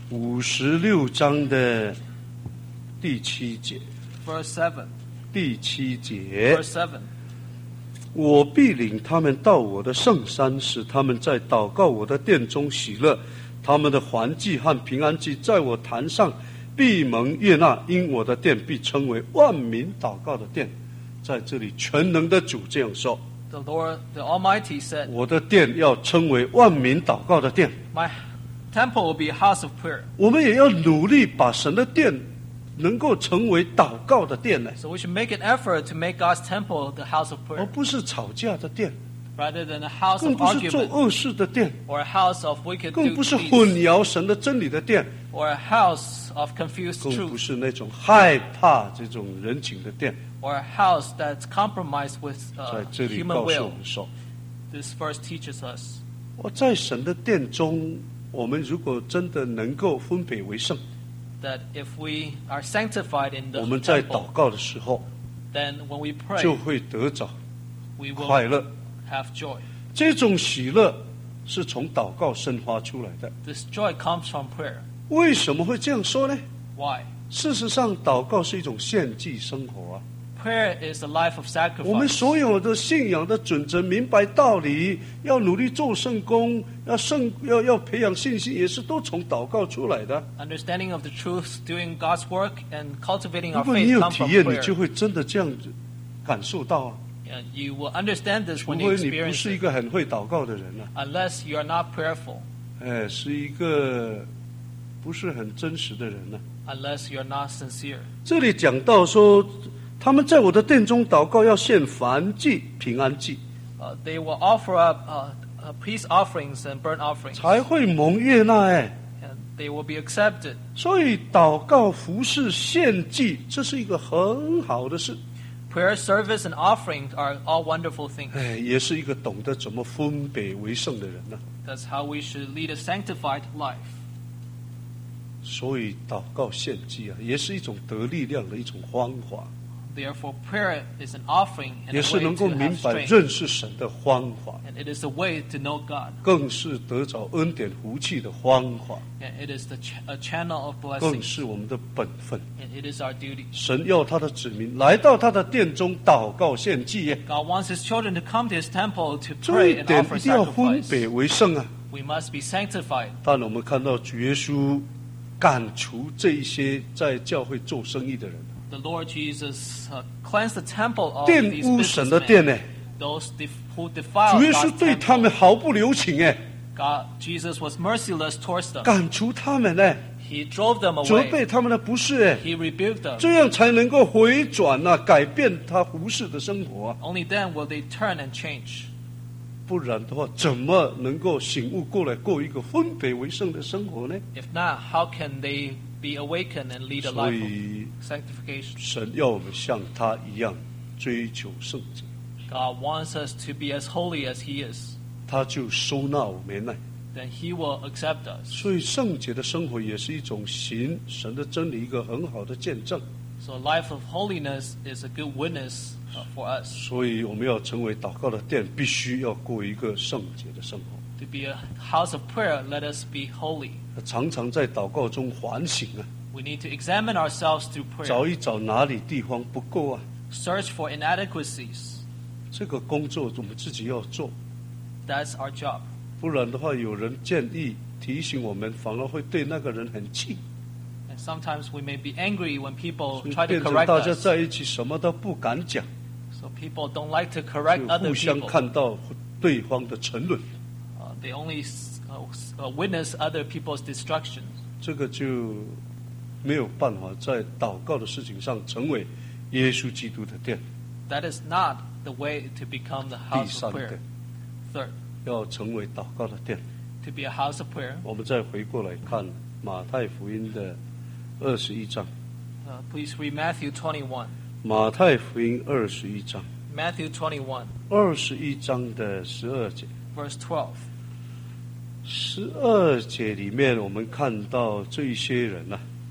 [SPEAKER 2] ，56章的第7节，
[SPEAKER 1] verse 7.
[SPEAKER 2] 第7节，
[SPEAKER 1] Verse 7.
[SPEAKER 2] 我必领他们到我的圣山，使他们在祷告我的殿中喜乐。他们的燔祭和平安祭在我坛上必蒙悦纳，因我的殿必称为万民祷告的殿。在这里，全能的主这样说：
[SPEAKER 1] The Lord, the Almighty said,
[SPEAKER 2] 我的殿要称为万民祷告的殿。
[SPEAKER 1] my temple will be a house of prayer.
[SPEAKER 2] 我们也要努力把神的殿能够成为祷告的殿呢，
[SPEAKER 1] So we should make an effort to make God's temple the house of
[SPEAKER 2] 而
[SPEAKER 1] prayer,
[SPEAKER 2] 不是吵架的殿，
[SPEAKER 1] rather than a house
[SPEAKER 2] 更
[SPEAKER 1] of
[SPEAKER 2] 不是做
[SPEAKER 1] argument
[SPEAKER 2] 恶事的殿，
[SPEAKER 1] or a house of wicked
[SPEAKER 2] 更不是
[SPEAKER 1] deeds
[SPEAKER 2] 混淆神的真理的殿，
[SPEAKER 1] or a house of confused
[SPEAKER 2] 更不
[SPEAKER 1] truth
[SPEAKER 2] 是那种害怕这种人情的殿。
[SPEAKER 1] or a house that's compromised with
[SPEAKER 2] 在这里
[SPEAKER 1] human
[SPEAKER 2] 告诉我
[SPEAKER 1] will.
[SPEAKER 2] 们说，
[SPEAKER 1] This verse teaches us
[SPEAKER 2] 我在神的殿中，我们如果真的能够分别为圣，
[SPEAKER 1] that if we are sanctified in
[SPEAKER 2] 我
[SPEAKER 1] the
[SPEAKER 2] 们在
[SPEAKER 1] temple,
[SPEAKER 2] 祷告的时候
[SPEAKER 1] then when we
[SPEAKER 2] 就
[SPEAKER 1] pray,
[SPEAKER 2] 会得着
[SPEAKER 1] we
[SPEAKER 2] 快
[SPEAKER 1] will
[SPEAKER 2] 乐。
[SPEAKER 1] have joy.
[SPEAKER 2] 这种喜乐是从祷告生发出来的。
[SPEAKER 1] This joy comes from prayer.
[SPEAKER 2] 为什么会这样说呢？
[SPEAKER 1] Why?
[SPEAKER 2] 事实上，祷告是一种献祭生活啊。
[SPEAKER 1] Prayer is a life of
[SPEAKER 2] 我们
[SPEAKER 1] sacrifice.
[SPEAKER 2] 所有的信仰的准则、明白道理，要努力做圣工，要培养信心，也是都从祷告出来的。
[SPEAKER 1] Understanding of the truth, doing God's work, and cultivating
[SPEAKER 2] 如
[SPEAKER 1] our
[SPEAKER 2] 果你
[SPEAKER 1] faith
[SPEAKER 2] 有
[SPEAKER 1] come
[SPEAKER 2] 体
[SPEAKER 1] from
[SPEAKER 2] 验，你就
[SPEAKER 1] prayer.
[SPEAKER 2] 会真的这样子感受到啊。
[SPEAKER 1] And you will understand this
[SPEAKER 2] 除
[SPEAKER 1] when you
[SPEAKER 2] 非你不
[SPEAKER 1] experience
[SPEAKER 2] 是一
[SPEAKER 1] it,
[SPEAKER 2] 个很会祷告的人啊，
[SPEAKER 1] unless you are not prayerful,
[SPEAKER 2] 是一个不是很真实的人呢、
[SPEAKER 1] unless you are not sincere.
[SPEAKER 2] 这里讲到说，他们在我的殿中祷告，要献燔祭、平安祭，
[SPEAKER 1] They will offer up peace offerings and burnt offerings,
[SPEAKER 2] 才会蒙悦纳。
[SPEAKER 1] and they will be accepted.
[SPEAKER 2] 所以祷告、服侍、献祭，这是一个很好的事。
[SPEAKER 1] prayer, service, and offering are all wonderful things.
[SPEAKER 2] 也是一个懂得怎么分别为圣的人呢。
[SPEAKER 1] That's how we should lead a sanctified life.
[SPEAKER 2] 所以祷告献祭也是一种得力量的一种方法。
[SPEAKER 1] Therefore, prayer is an offering and
[SPEAKER 2] 也
[SPEAKER 1] a
[SPEAKER 2] 是
[SPEAKER 1] way
[SPEAKER 2] 能
[SPEAKER 1] to
[SPEAKER 2] 够明
[SPEAKER 1] have
[SPEAKER 2] 白
[SPEAKER 1] strength.
[SPEAKER 2] 认识神的方法，
[SPEAKER 1] And it is a way to know God.
[SPEAKER 2] 更是得着恩典福气的方法，
[SPEAKER 1] And it is a channel of
[SPEAKER 2] 更
[SPEAKER 1] blessing.
[SPEAKER 2] 是我们的本分。
[SPEAKER 1] And it is our duty.
[SPEAKER 2] 神要他的子民来到他的殿中祷告献祭，
[SPEAKER 1] God wants His children to come to His temple to
[SPEAKER 2] 这
[SPEAKER 1] pray
[SPEAKER 2] 一
[SPEAKER 1] and
[SPEAKER 2] 点
[SPEAKER 1] offer
[SPEAKER 2] 一定要分
[SPEAKER 1] sacrifice.
[SPEAKER 2] 别为圣啊！
[SPEAKER 1] We must be sanctified.
[SPEAKER 2] 但我们看到主耶稣赶除这一些在教会做生意的人，
[SPEAKER 1] The Lord Jesus cleansed the temple of
[SPEAKER 2] 玷
[SPEAKER 1] these
[SPEAKER 2] 污神的殿
[SPEAKER 1] businessmen.
[SPEAKER 2] 呢，
[SPEAKER 1] Those who
[SPEAKER 2] 主
[SPEAKER 1] defiled
[SPEAKER 2] 耶稣
[SPEAKER 1] God's
[SPEAKER 2] 对他们
[SPEAKER 1] temple.
[SPEAKER 2] 毫不留情
[SPEAKER 1] Jesus was merciless towards them.
[SPEAKER 2] 赶除他们呢，
[SPEAKER 1] He drove them
[SPEAKER 2] 责
[SPEAKER 1] away.
[SPEAKER 2] 备他们的不是
[SPEAKER 1] He rebuked them.
[SPEAKER 2] 这样才能够回转改变他胡适的生活
[SPEAKER 1] Only then will they turn and change.
[SPEAKER 2] 不然的话，怎么能够醒悟过来过一个分别为圣的生活呢？
[SPEAKER 1] If not, how can they be awakened and lead a
[SPEAKER 2] 所
[SPEAKER 1] life
[SPEAKER 2] 以
[SPEAKER 1] of sanctification?
[SPEAKER 2] 神要我们像他一样追求圣洁，
[SPEAKER 1] God wants us to be as holy as He is.
[SPEAKER 2] 他就收纳我们呢。
[SPEAKER 1] Then He will accept us.
[SPEAKER 2] 所以圣洁的生活也是一种行神的真理一个很好的见证。
[SPEAKER 1] So a life of holiness is a good witness for us.
[SPEAKER 2] 所以我们要成为祷告的殿，必须要过一个圣洁的生活。
[SPEAKER 1] To be a house of prayer, let us be holy.
[SPEAKER 2] 常常在祷告中反省
[SPEAKER 1] We need to examine ourselves through
[SPEAKER 2] 找
[SPEAKER 1] prayer.
[SPEAKER 2] 一找哪里地方不够
[SPEAKER 1] Search for inadequacies.
[SPEAKER 2] 这个工作我们自己要做，
[SPEAKER 1] That's our job.
[SPEAKER 2] 不然的话，有人建议提醒我们，反而会对那个人很气，
[SPEAKER 1] And sometimes we may be angry when people
[SPEAKER 2] 所以
[SPEAKER 1] try to
[SPEAKER 2] 变成
[SPEAKER 1] correct
[SPEAKER 2] 大家
[SPEAKER 1] us.
[SPEAKER 2] 在一起什么都不敢讲，
[SPEAKER 1] So people don't like to
[SPEAKER 2] 就
[SPEAKER 1] correct other
[SPEAKER 2] 互相
[SPEAKER 1] people.
[SPEAKER 2] 看到对方的沉沦，
[SPEAKER 1] They only witness other people's destruction.
[SPEAKER 2] 这个就没有办法在祷告的事情上成为耶稣基督的殿。
[SPEAKER 1] That is not the way to become the
[SPEAKER 2] 第
[SPEAKER 1] house
[SPEAKER 2] 三
[SPEAKER 1] of
[SPEAKER 2] 个
[SPEAKER 1] prayer. Third,
[SPEAKER 2] 要成为祷告的殿。
[SPEAKER 1] to be a house of prayer.
[SPEAKER 2] 我们再回过来看马太福音的21章，
[SPEAKER 1] Please read Matthew 21.
[SPEAKER 2] 马太福音21章
[SPEAKER 1] Matthew 21,
[SPEAKER 2] ，21章的12节。
[SPEAKER 1] verse 12.
[SPEAKER 2] 12节里面，我们看到这一些人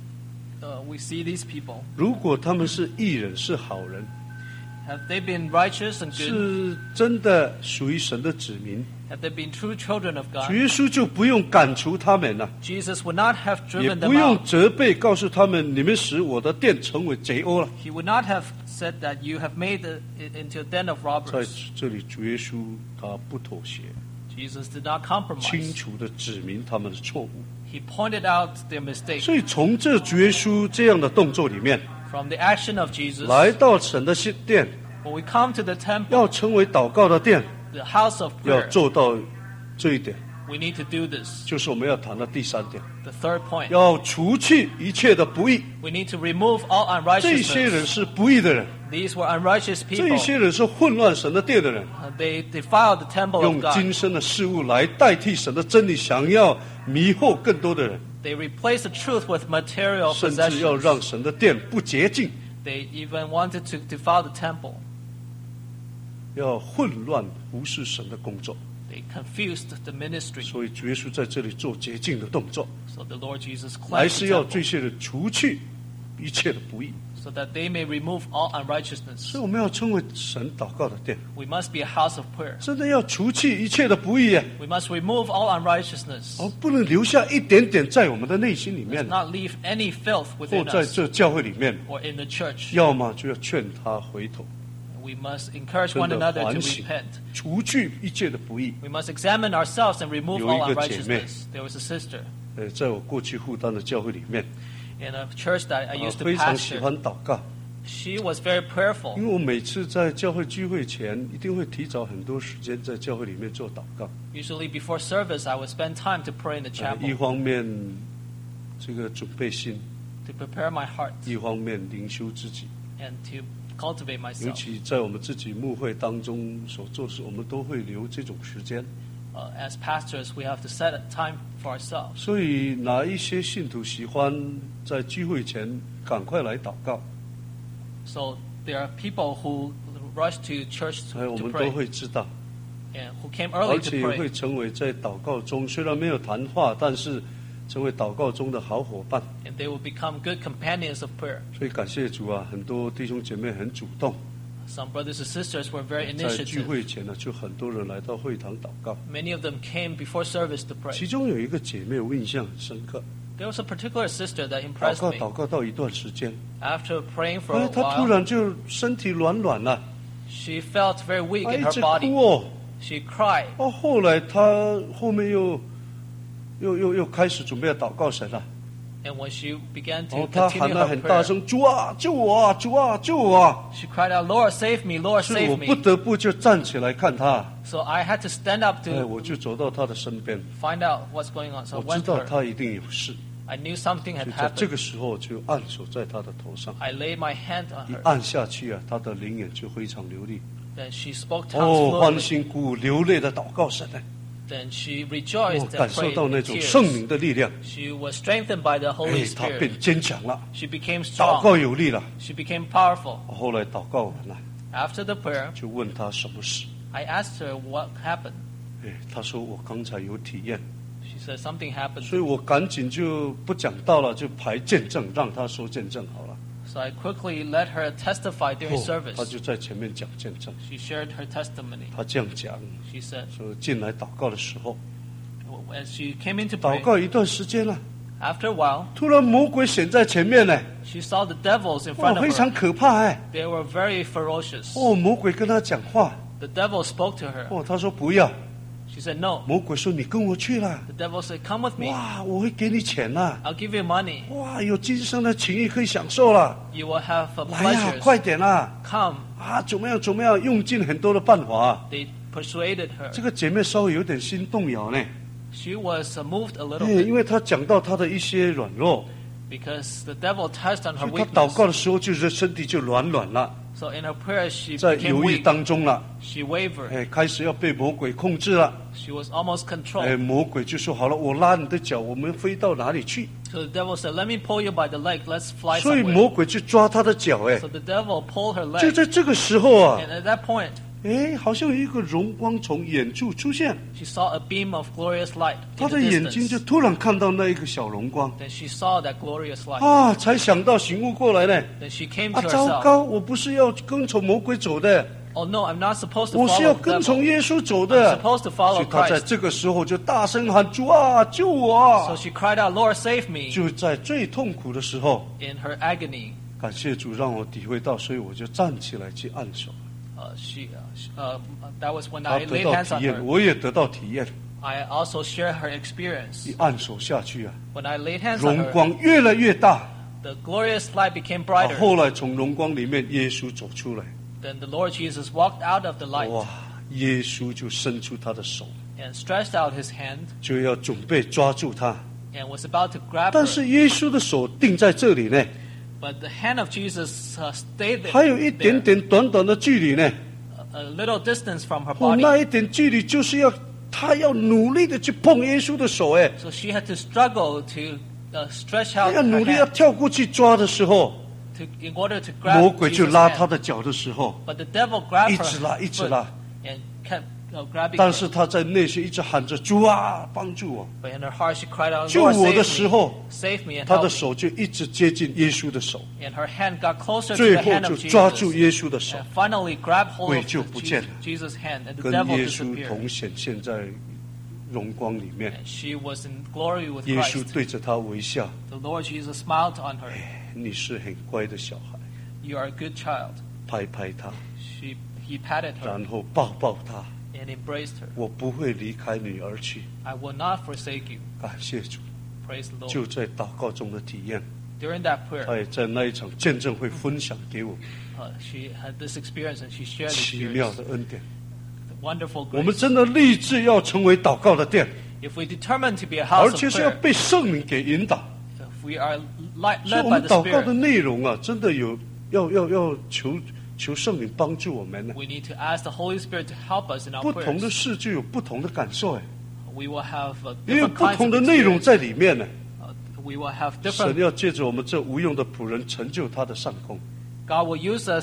[SPEAKER 1] We see these people.
[SPEAKER 2] 如果他们是义人，是好人，
[SPEAKER 1] Have they been righteous and good?
[SPEAKER 2] 是真的属于神的子民，
[SPEAKER 1] Have they been true children of
[SPEAKER 2] 主
[SPEAKER 1] God?
[SPEAKER 2] 耶稣就不用赶除他们了，
[SPEAKER 1] Jesus would not have
[SPEAKER 2] 也
[SPEAKER 1] driven
[SPEAKER 2] 不
[SPEAKER 1] them
[SPEAKER 2] 用
[SPEAKER 1] out.
[SPEAKER 2] 责备，告诉他们你们使我的殿成为贼窝了。
[SPEAKER 1] He would not have said that you have made it into a den of
[SPEAKER 2] 在
[SPEAKER 1] robbers.
[SPEAKER 2] 这里，主耶稣他不妥协，
[SPEAKER 1] Jesus did not
[SPEAKER 2] 清
[SPEAKER 1] compromise.
[SPEAKER 2] 楚的指明他们的错误。
[SPEAKER 1] He pointed out their mistake.
[SPEAKER 2] 所以从这主耶稣这样的动作里面，
[SPEAKER 1] From the action of Jesus,
[SPEAKER 2] 来到神的殿，
[SPEAKER 1] when we come to the temple,
[SPEAKER 2] 要成为祷告的殿，
[SPEAKER 1] the house of
[SPEAKER 2] 要
[SPEAKER 1] prayer,
[SPEAKER 2] 做到这一点，
[SPEAKER 1] we need to do this.
[SPEAKER 2] 就是我们要谈的第三点，
[SPEAKER 1] The third point,
[SPEAKER 2] 要除去一切的不义。
[SPEAKER 1] we need to remove all
[SPEAKER 2] 这些人
[SPEAKER 1] unrighteousness.
[SPEAKER 2] 是不义的人，
[SPEAKER 1] These were unrighteous
[SPEAKER 2] 这
[SPEAKER 1] people.
[SPEAKER 2] 些人是混乱神的殿的人，
[SPEAKER 1] They defiled the temple
[SPEAKER 2] 用
[SPEAKER 1] of God.
[SPEAKER 2] 今生的事物来代替神的真理，想要迷惑更多的人，
[SPEAKER 1] They replaced the truth with material
[SPEAKER 2] 甚至要让
[SPEAKER 1] possessions.
[SPEAKER 2] 神的殿不洁净，
[SPEAKER 1] They even wanted to defile the temple.
[SPEAKER 2] 要混乱无视神的工作。
[SPEAKER 1] They confused the ministry.
[SPEAKER 2] 所以主耶稣在这里做洁净的动作，
[SPEAKER 1] So the Lord Jesus
[SPEAKER 2] 来
[SPEAKER 1] cleansed
[SPEAKER 2] 是
[SPEAKER 1] the
[SPEAKER 2] 要这
[SPEAKER 1] temple
[SPEAKER 2] 些人除去一切的不义。
[SPEAKER 1] so that they may remove all unrighteousness.
[SPEAKER 2] 所以我们要称为神祷告的殿，
[SPEAKER 1] We must be a house of prayer.
[SPEAKER 2] 真的要除去一切的不义
[SPEAKER 1] We must remove all unrighteousness.
[SPEAKER 2] 而不能留下一点点在我们的内心里
[SPEAKER 1] Let's
[SPEAKER 2] 面，
[SPEAKER 1] not leave any filth
[SPEAKER 2] 或
[SPEAKER 1] within
[SPEAKER 2] 在
[SPEAKER 1] us
[SPEAKER 2] 这教会里面，
[SPEAKER 1] or in the church.
[SPEAKER 2] 要么就要劝他回头，
[SPEAKER 1] We must encourage
[SPEAKER 2] 真
[SPEAKER 1] one
[SPEAKER 2] 的
[SPEAKER 1] another to
[SPEAKER 2] 反省
[SPEAKER 1] repent.
[SPEAKER 2] 除去一切的不义。
[SPEAKER 1] We must examine ourselves and remove all
[SPEAKER 2] 有一个姐妹。
[SPEAKER 1] unrighteousness. There was a sister
[SPEAKER 2] 在我过去负担的教会里面，
[SPEAKER 1] in a church that I used to
[SPEAKER 2] 非常喜
[SPEAKER 1] pastor.
[SPEAKER 2] 欢祷告，
[SPEAKER 1] She was very prayerful.
[SPEAKER 2] 因为我每次在教会聚会前，一定会提早很多时间在教会里面做祷告。
[SPEAKER 1] Usually before service, I would spend time to pray in the
[SPEAKER 2] 一
[SPEAKER 1] chapel
[SPEAKER 2] 方面这个准备心，
[SPEAKER 1] to prepare my heart
[SPEAKER 2] 一方面灵修自己。
[SPEAKER 1] and to cultivate
[SPEAKER 2] 尤
[SPEAKER 1] myself.
[SPEAKER 2] 其在我们自己牧会当中所做的事，我们都会留这种时间。
[SPEAKER 1] As pastors, we have to set a time for ourselves.
[SPEAKER 2] 所以哪一些信徒喜欢在聚会前赶快来祷告，
[SPEAKER 1] So there are people who rush to church
[SPEAKER 2] 我
[SPEAKER 1] to
[SPEAKER 2] 们都
[SPEAKER 1] pray
[SPEAKER 2] 会知道，
[SPEAKER 1] and who came
[SPEAKER 2] 而
[SPEAKER 1] early to
[SPEAKER 2] 且会
[SPEAKER 1] pray.
[SPEAKER 2] 成为在祷告中虽然没有谈话，但是成为祷告中的好伙伴。
[SPEAKER 1] And they will become good companions of prayer.
[SPEAKER 2] 所以感谢主啊，很多弟兄姐妹很主动，
[SPEAKER 1] Some brothers and sisters were very
[SPEAKER 2] 在聚
[SPEAKER 1] initiative.
[SPEAKER 2] 会前呢，就很多人来到会堂祷告。
[SPEAKER 1] Many of them came before service to
[SPEAKER 2] 其
[SPEAKER 1] pray.
[SPEAKER 2] 中有一个姐妹我印象很深刻，
[SPEAKER 1] There was a particular sister that
[SPEAKER 2] 祷
[SPEAKER 1] impressed
[SPEAKER 2] 告
[SPEAKER 1] me.
[SPEAKER 2] 祷告到一段时间，
[SPEAKER 1] After praying for a
[SPEAKER 2] 她突
[SPEAKER 1] while,
[SPEAKER 2] 然就身体软软了，
[SPEAKER 1] she felt very weak
[SPEAKER 2] 她
[SPEAKER 1] in
[SPEAKER 2] 一
[SPEAKER 1] her
[SPEAKER 2] 直
[SPEAKER 1] body.
[SPEAKER 2] 哭哦。
[SPEAKER 1] She cried.
[SPEAKER 2] 后来她后面又开始准备要祷告神了，
[SPEAKER 1] And when she began
[SPEAKER 2] 然后
[SPEAKER 1] to
[SPEAKER 2] 她喊
[SPEAKER 1] continue
[SPEAKER 2] 得
[SPEAKER 1] her
[SPEAKER 2] 很大
[SPEAKER 1] prayer,
[SPEAKER 2] 声：“主啊，救我啊！主啊，救我啊
[SPEAKER 1] she cried out, Lord, save me, Lord,！”
[SPEAKER 2] 所以我
[SPEAKER 1] save
[SPEAKER 2] 不
[SPEAKER 1] me.
[SPEAKER 2] 得不就站起来看她。
[SPEAKER 1] So I had to stand up
[SPEAKER 2] 我
[SPEAKER 1] to
[SPEAKER 2] 就走到她的身边，
[SPEAKER 1] find out what's going on. So I
[SPEAKER 2] 我知
[SPEAKER 1] went to
[SPEAKER 2] 道
[SPEAKER 1] her.
[SPEAKER 2] 她一定有事，
[SPEAKER 1] I knew something
[SPEAKER 2] 所
[SPEAKER 1] had
[SPEAKER 2] 以在这
[SPEAKER 1] happened.
[SPEAKER 2] 个时候就按手在她的头上，
[SPEAKER 1] I laid my hand on
[SPEAKER 2] 一
[SPEAKER 1] her.
[SPEAKER 2] 按下去啊，她的灵眼就非常流利。
[SPEAKER 1] Then she spoke tongues
[SPEAKER 2] 欢
[SPEAKER 1] fluently.
[SPEAKER 2] 欣鼓舞、流泪的祷告神呢，
[SPEAKER 1] Then she rejoiced
[SPEAKER 2] 感
[SPEAKER 1] and
[SPEAKER 2] 受
[SPEAKER 1] prayed
[SPEAKER 2] 到那
[SPEAKER 1] in
[SPEAKER 2] 种圣灵
[SPEAKER 1] tears.
[SPEAKER 2] 的力量，
[SPEAKER 1] She was strengthened by the Holy
[SPEAKER 2] 她
[SPEAKER 1] Spirit.
[SPEAKER 2] 变坚强了，
[SPEAKER 1] She became
[SPEAKER 2] 祷告
[SPEAKER 1] strong.
[SPEAKER 2] 有力了。
[SPEAKER 1] She became powerful.
[SPEAKER 2] 后来祷告完了，
[SPEAKER 1] After the prayer,
[SPEAKER 2] 就问她什么事，
[SPEAKER 1] I asked her what happened.
[SPEAKER 2] 她说我刚才有体验，
[SPEAKER 1] She said something happened.
[SPEAKER 2] 所以我赶紧就不讲道了，就排见证，让她说见证好了。
[SPEAKER 1] So I quickly let her testify during
[SPEAKER 2] 她
[SPEAKER 1] service.
[SPEAKER 2] 就在前面讲见证，
[SPEAKER 1] She shared her testimony.
[SPEAKER 2] 她这样讲，
[SPEAKER 1] She said,
[SPEAKER 2] 说进来祷告的时候，
[SPEAKER 1] as she came into
[SPEAKER 2] 祷
[SPEAKER 1] pray,
[SPEAKER 2] 告一段时间了，
[SPEAKER 1] after a while,
[SPEAKER 2] 突然魔鬼显在前面呢，
[SPEAKER 1] she saw the devils in
[SPEAKER 2] 哇，
[SPEAKER 1] front
[SPEAKER 2] 非
[SPEAKER 1] of
[SPEAKER 2] 常
[SPEAKER 1] her.
[SPEAKER 2] 可怕哎！
[SPEAKER 1] They were very ferocious.
[SPEAKER 2] 魔鬼跟她讲话，
[SPEAKER 1] The devil spoke to her.
[SPEAKER 2] 她说不要，
[SPEAKER 1] She said, no.
[SPEAKER 2] 魔鬼说你跟我去啦，
[SPEAKER 1] The devil said, come with me.
[SPEAKER 2] 哇，我会给你钱啦，
[SPEAKER 1] I'll give you money.
[SPEAKER 2] 哇，有今生的情谊可以享受了，
[SPEAKER 1] You will have
[SPEAKER 2] 来呀，
[SPEAKER 1] pleasures.
[SPEAKER 2] 快点啦！
[SPEAKER 1] Come.
[SPEAKER 2] 怎么样，用尽很多的办法。
[SPEAKER 1] They persuaded her.
[SPEAKER 2] 这个姐妹稍微有点心动摇呢，
[SPEAKER 1] She was moved a little
[SPEAKER 2] 因
[SPEAKER 1] bit
[SPEAKER 2] 为她讲到她的一些软弱，
[SPEAKER 1] because the devil touched on her
[SPEAKER 2] 所以她祷告
[SPEAKER 1] weakness.
[SPEAKER 2] 的时候就是身体就软了，
[SPEAKER 1] So in her prayer, she
[SPEAKER 2] 在
[SPEAKER 1] became
[SPEAKER 2] 犹豫
[SPEAKER 1] weak.
[SPEAKER 2] 当中了，
[SPEAKER 1] She wavered.
[SPEAKER 2] 开始要被魔鬼控制了。
[SPEAKER 1] She was almost controlled.
[SPEAKER 2] 魔鬼就说好了，我拉你的脚，我们飞到哪里去？
[SPEAKER 1] So the devil said, let me pull you by the leg. Let's fly
[SPEAKER 2] 所以
[SPEAKER 1] somewhere.
[SPEAKER 2] 魔鬼就抓她的脚，
[SPEAKER 1] So the devil pulled her
[SPEAKER 2] 就
[SPEAKER 1] leg.
[SPEAKER 2] 在这个时候啊，
[SPEAKER 1] And at that point,
[SPEAKER 2] 好像有一个荣光从远处出现，
[SPEAKER 1] she saw a beam of glorious light
[SPEAKER 2] 她
[SPEAKER 1] in
[SPEAKER 2] 的
[SPEAKER 1] the
[SPEAKER 2] 眼睛就
[SPEAKER 1] distance.
[SPEAKER 2] 突然看到那一个小荣光，
[SPEAKER 1] Then she saw that glorious light.
[SPEAKER 2] 才想到醒悟过来呢。
[SPEAKER 1] Then she came to
[SPEAKER 2] 糟
[SPEAKER 1] herself.
[SPEAKER 2] 糕，我不是要跟从魔鬼走的，
[SPEAKER 1] Oh no, I'm not supposed to
[SPEAKER 2] 我是要
[SPEAKER 1] follow the
[SPEAKER 2] 跟从
[SPEAKER 1] devil.
[SPEAKER 2] 耶稣走
[SPEAKER 1] I'm
[SPEAKER 2] 的。
[SPEAKER 1] supposed to
[SPEAKER 2] 所
[SPEAKER 1] follow
[SPEAKER 2] 以她在
[SPEAKER 1] Christ.
[SPEAKER 2] 这个时候就大声喊：“主啊，救我啊
[SPEAKER 1] So she cried out, Lord, save me.
[SPEAKER 2] 就在最痛苦的时候，
[SPEAKER 1] In her agony,
[SPEAKER 2] 感谢主让我体会到，所以我就站起来去按手。
[SPEAKER 1] that was when
[SPEAKER 2] 她
[SPEAKER 1] I
[SPEAKER 2] 得
[SPEAKER 1] laid
[SPEAKER 2] 到
[SPEAKER 1] hands on
[SPEAKER 2] 体验，
[SPEAKER 1] her.
[SPEAKER 2] 我也得到体验。
[SPEAKER 1] I also share her experience.
[SPEAKER 2] 一按手下去啊，
[SPEAKER 1] When I laid hands on
[SPEAKER 2] 荣
[SPEAKER 1] her,
[SPEAKER 2] 光越来越大。
[SPEAKER 1] the glorious light became brighter.
[SPEAKER 2] 后来从荣光里面，耶稣走出来，
[SPEAKER 1] Then the Lord Jesus walked out of the light
[SPEAKER 2] 哇！耶稣就伸出他的手，
[SPEAKER 1] and stretched out his hand
[SPEAKER 2] 就要准备抓住他。
[SPEAKER 1] and was about to grab
[SPEAKER 2] 但
[SPEAKER 1] her.
[SPEAKER 2] 是耶稣的手定在这里呢，
[SPEAKER 1] But the hand of Jesus stayed
[SPEAKER 2] 还有一点
[SPEAKER 1] there,
[SPEAKER 2] 点短短的距离呢。
[SPEAKER 1] a little distance from her
[SPEAKER 2] 哦，
[SPEAKER 1] body.
[SPEAKER 2] 那一点距离就是要他要努力的去碰耶稣的手，
[SPEAKER 1] So she had to struggle to stretch
[SPEAKER 2] 他
[SPEAKER 1] out
[SPEAKER 2] 要
[SPEAKER 1] her
[SPEAKER 2] 努力要
[SPEAKER 1] hand
[SPEAKER 2] 跳过去抓的时候，
[SPEAKER 1] in order to grab
[SPEAKER 2] 魔鬼就
[SPEAKER 1] Jesus'
[SPEAKER 2] 拉他
[SPEAKER 1] hand.
[SPEAKER 2] 的脚的时候，
[SPEAKER 1] But the devil grabbed
[SPEAKER 2] 一直拉，
[SPEAKER 1] her
[SPEAKER 2] 一直
[SPEAKER 1] foot
[SPEAKER 2] 拉。
[SPEAKER 1] and kept grabbing
[SPEAKER 2] 但
[SPEAKER 1] her.
[SPEAKER 2] 是他在内心一直喊着：“主啊，帮助我！”
[SPEAKER 1] But in her heart she cried out,
[SPEAKER 2] 救
[SPEAKER 1] Lord,
[SPEAKER 2] 我的
[SPEAKER 1] save
[SPEAKER 2] 时
[SPEAKER 1] me,
[SPEAKER 2] 候，
[SPEAKER 1] save me and
[SPEAKER 2] 他
[SPEAKER 1] help
[SPEAKER 2] 的
[SPEAKER 1] me.
[SPEAKER 2] 手就一直接近耶稣的手，
[SPEAKER 1] And her hand got closer to
[SPEAKER 2] 最
[SPEAKER 1] the
[SPEAKER 2] 后
[SPEAKER 1] hand
[SPEAKER 2] 就
[SPEAKER 1] of
[SPEAKER 2] 抓住
[SPEAKER 1] Jesus.
[SPEAKER 2] 耶稣的手，
[SPEAKER 1] And finally grabbed hold
[SPEAKER 2] 鬼
[SPEAKER 1] of
[SPEAKER 2] 就不见了，
[SPEAKER 1] Jesus' hand, and the
[SPEAKER 2] 跟
[SPEAKER 1] devil
[SPEAKER 2] 耶稣
[SPEAKER 1] disappeared.
[SPEAKER 2] 同显现在荣光里面。
[SPEAKER 1] And she was in glory with
[SPEAKER 2] 耶稣
[SPEAKER 1] Christ.
[SPEAKER 2] 对着他微笑
[SPEAKER 1] The Lord Jesus smiled on her.
[SPEAKER 2] 你是很乖的小孩，
[SPEAKER 1] You are a good child.
[SPEAKER 2] 拍拍他，
[SPEAKER 1] He patted her
[SPEAKER 2] 然后抱抱他。
[SPEAKER 1] and embraced her.
[SPEAKER 2] 我不会离开你而去。
[SPEAKER 1] I will not forsake you.
[SPEAKER 2] 感谢主，
[SPEAKER 1] Praise the
[SPEAKER 2] 就
[SPEAKER 1] Lord.
[SPEAKER 2] 在祷告中的体验，
[SPEAKER 1] During that
[SPEAKER 2] 他
[SPEAKER 1] prayer,
[SPEAKER 2] 也在那一场见证会分享给我
[SPEAKER 1] she had this experience and she shared the
[SPEAKER 2] 奇妙
[SPEAKER 1] experience.
[SPEAKER 2] 的恩典。
[SPEAKER 1] The wonderful
[SPEAKER 2] 我们
[SPEAKER 1] grace.
[SPEAKER 2] 真的立志要成为祷告的殿，
[SPEAKER 1] If we determine to be a
[SPEAKER 2] 而
[SPEAKER 1] house
[SPEAKER 2] 且
[SPEAKER 1] of
[SPEAKER 2] 是要
[SPEAKER 1] prayer,
[SPEAKER 2] 被圣灵给引导。
[SPEAKER 1] if we are
[SPEAKER 2] 所以
[SPEAKER 1] led
[SPEAKER 2] 我
[SPEAKER 1] by
[SPEAKER 2] 们
[SPEAKER 1] the
[SPEAKER 2] 祷告的
[SPEAKER 1] Spirit,
[SPEAKER 2] 内容啊，真的有要求圣灵帮助我们呢。
[SPEAKER 1] we need to ask the Holy Spirit to help us in our
[SPEAKER 2] 不同的
[SPEAKER 1] prayers.
[SPEAKER 2] 事就有不同的感受，
[SPEAKER 1] We will have
[SPEAKER 2] 因为
[SPEAKER 1] different
[SPEAKER 2] 不
[SPEAKER 1] kinds
[SPEAKER 2] 同
[SPEAKER 1] of
[SPEAKER 2] 的内容
[SPEAKER 1] experience.
[SPEAKER 2] 在里面呢。
[SPEAKER 1] We will have
[SPEAKER 2] 神
[SPEAKER 1] different.
[SPEAKER 2] 要借着我们这无用的仆人成就他的上功。
[SPEAKER 1] God will use us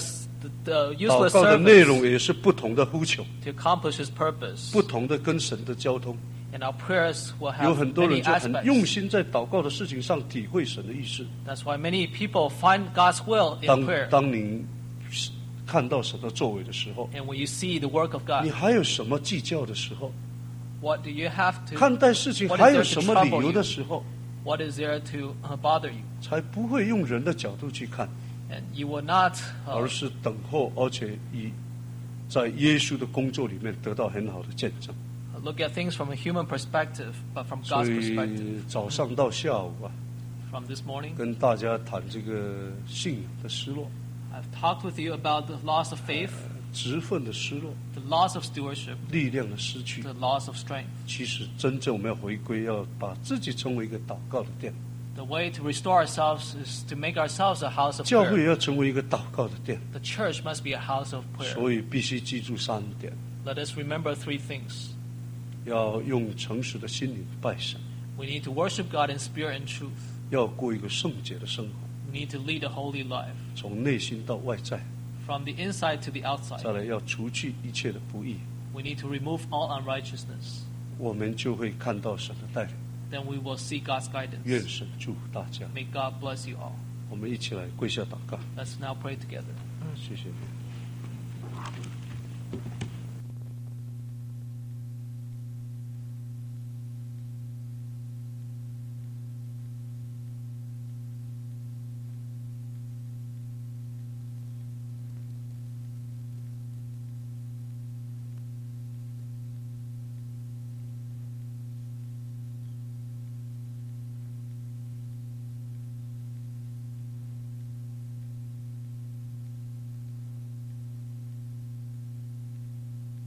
[SPEAKER 1] the
[SPEAKER 2] 祷
[SPEAKER 1] useless
[SPEAKER 2] 告的内
[SPEAKER 1] service
[SPEAKER 2] 容也是不同的呼求，
[SPEAKER 1] to accomplish His purpose.
[SPEAKER 2] 不同的跟神的交通。
[SPEAKER 1] And our prayers will
[SPEAKER 2] 有
[SPEAKER 1] have
[SPEAKER 2] 很多人
[SPEAKER 1] many
[SPEAKER 2] 就很用
[SPEAKER 1] aspects.
[SPEAKER 2] 心在祷告的事情上体会神的意思。
[SPEAKER 1] That's why many people find God's will in
[SPEAKER 2] 当
[SPEAKER 1] prayer.
[SPEAKER 2] 当你看到神的作为的时候，
[SPEAKER 1] And when you see the work of
[SPEAKER 2] 你
[SPEAKER 1] God,
[SPEAKER 2] 还有什么计较的时候？
[SPEAKER 1] what do you have to?
[SPEAKER 2] 看待事情
[SPEAKER 1] What is
[SPEAKER 2] 还有
[SPEAKER 1] there to
[SPEAKER 2] 什么理
[SPEAKER 1] trouble
[SPEAKER 2] 由
[SPEAKER 1] you?
[SPEAKER 2] 的时候，
[SPEAKER 1] What is there to bother you?
[SPEAKER 2] 才不会用人的角度去看，
[SPEAKER 1] And you will not
[SPEAKER 2] 而是等候，而且在耶稣的工作里面得到很好的见证。
[SPEAKER 1] look at things from a human perspective, but from
[SPEAKER 2] 所
[SPEAKER 1] God's
[SPEAKER 2] 以
[SPEAKER 1] perspective.
[SPEAKER 2] 早上到下午啊，
[SPEAKER 1] From this morning,
[SPEAKER 2] 跟大家谈这个信仰的失落、
[SPEAKER 1] I've talked with you about the loss of faith,
[SPEAKER 2] 职分的失落、
[SPEAKER 1] the loss of stewardship,
[SPEAKER 2] 力量的失去。
[SPEAKER 1] the loss of strength.
[SPEAKER 2] 其实真正我们要回归，要把自己成为一个祷告的殿，
[SPEAKER 1] The way to restore ourselves is to make ourselves a house of
[SPEAKER 2] 教会
[SPEAKER 1] prayer.
[SPEAKER 2] 也要成为一个祷告的殿。
[SPEAKER 1] The church must be a house of prayer.
[SPEAKER 2] 所以必须记住3点：
[SPEAKER 1] Let us remember 3 things.
[SPEAKER 2] 要用诚实的心灵拜神，
[SPEAKER 1] We need to worship God in spirit and truth.
[SPEAKER 2] 要过一个圣洁的生活，
[SPEAKER 1] We need to lead a holy life
[SPEAKER 2] 从内心到外在。
[SPEAKER 1] from the inside to the
[SPEAKER 2] 再
[SPEAKER 1] outside.
[SPEAKER 2] 来，要除去一切的不义，
[SPEAKER 1] We need to remove all unrighteousness.
[SPEAKER 2] 我们就会看到神的带领。
[SPEAKER 1] Then we will see God's
[SPEAKER 2] 愿
[SPEAKER 1] guidance.
[SPEAKER 2] 神祝福大家。
[SPEAKER 1] May God bless you all.
[SPEAKER 2] 我们一起来跪下祷告，
[SPEAKER 1] Let's now pray together.
[SPEAKER 2] 谢谢你。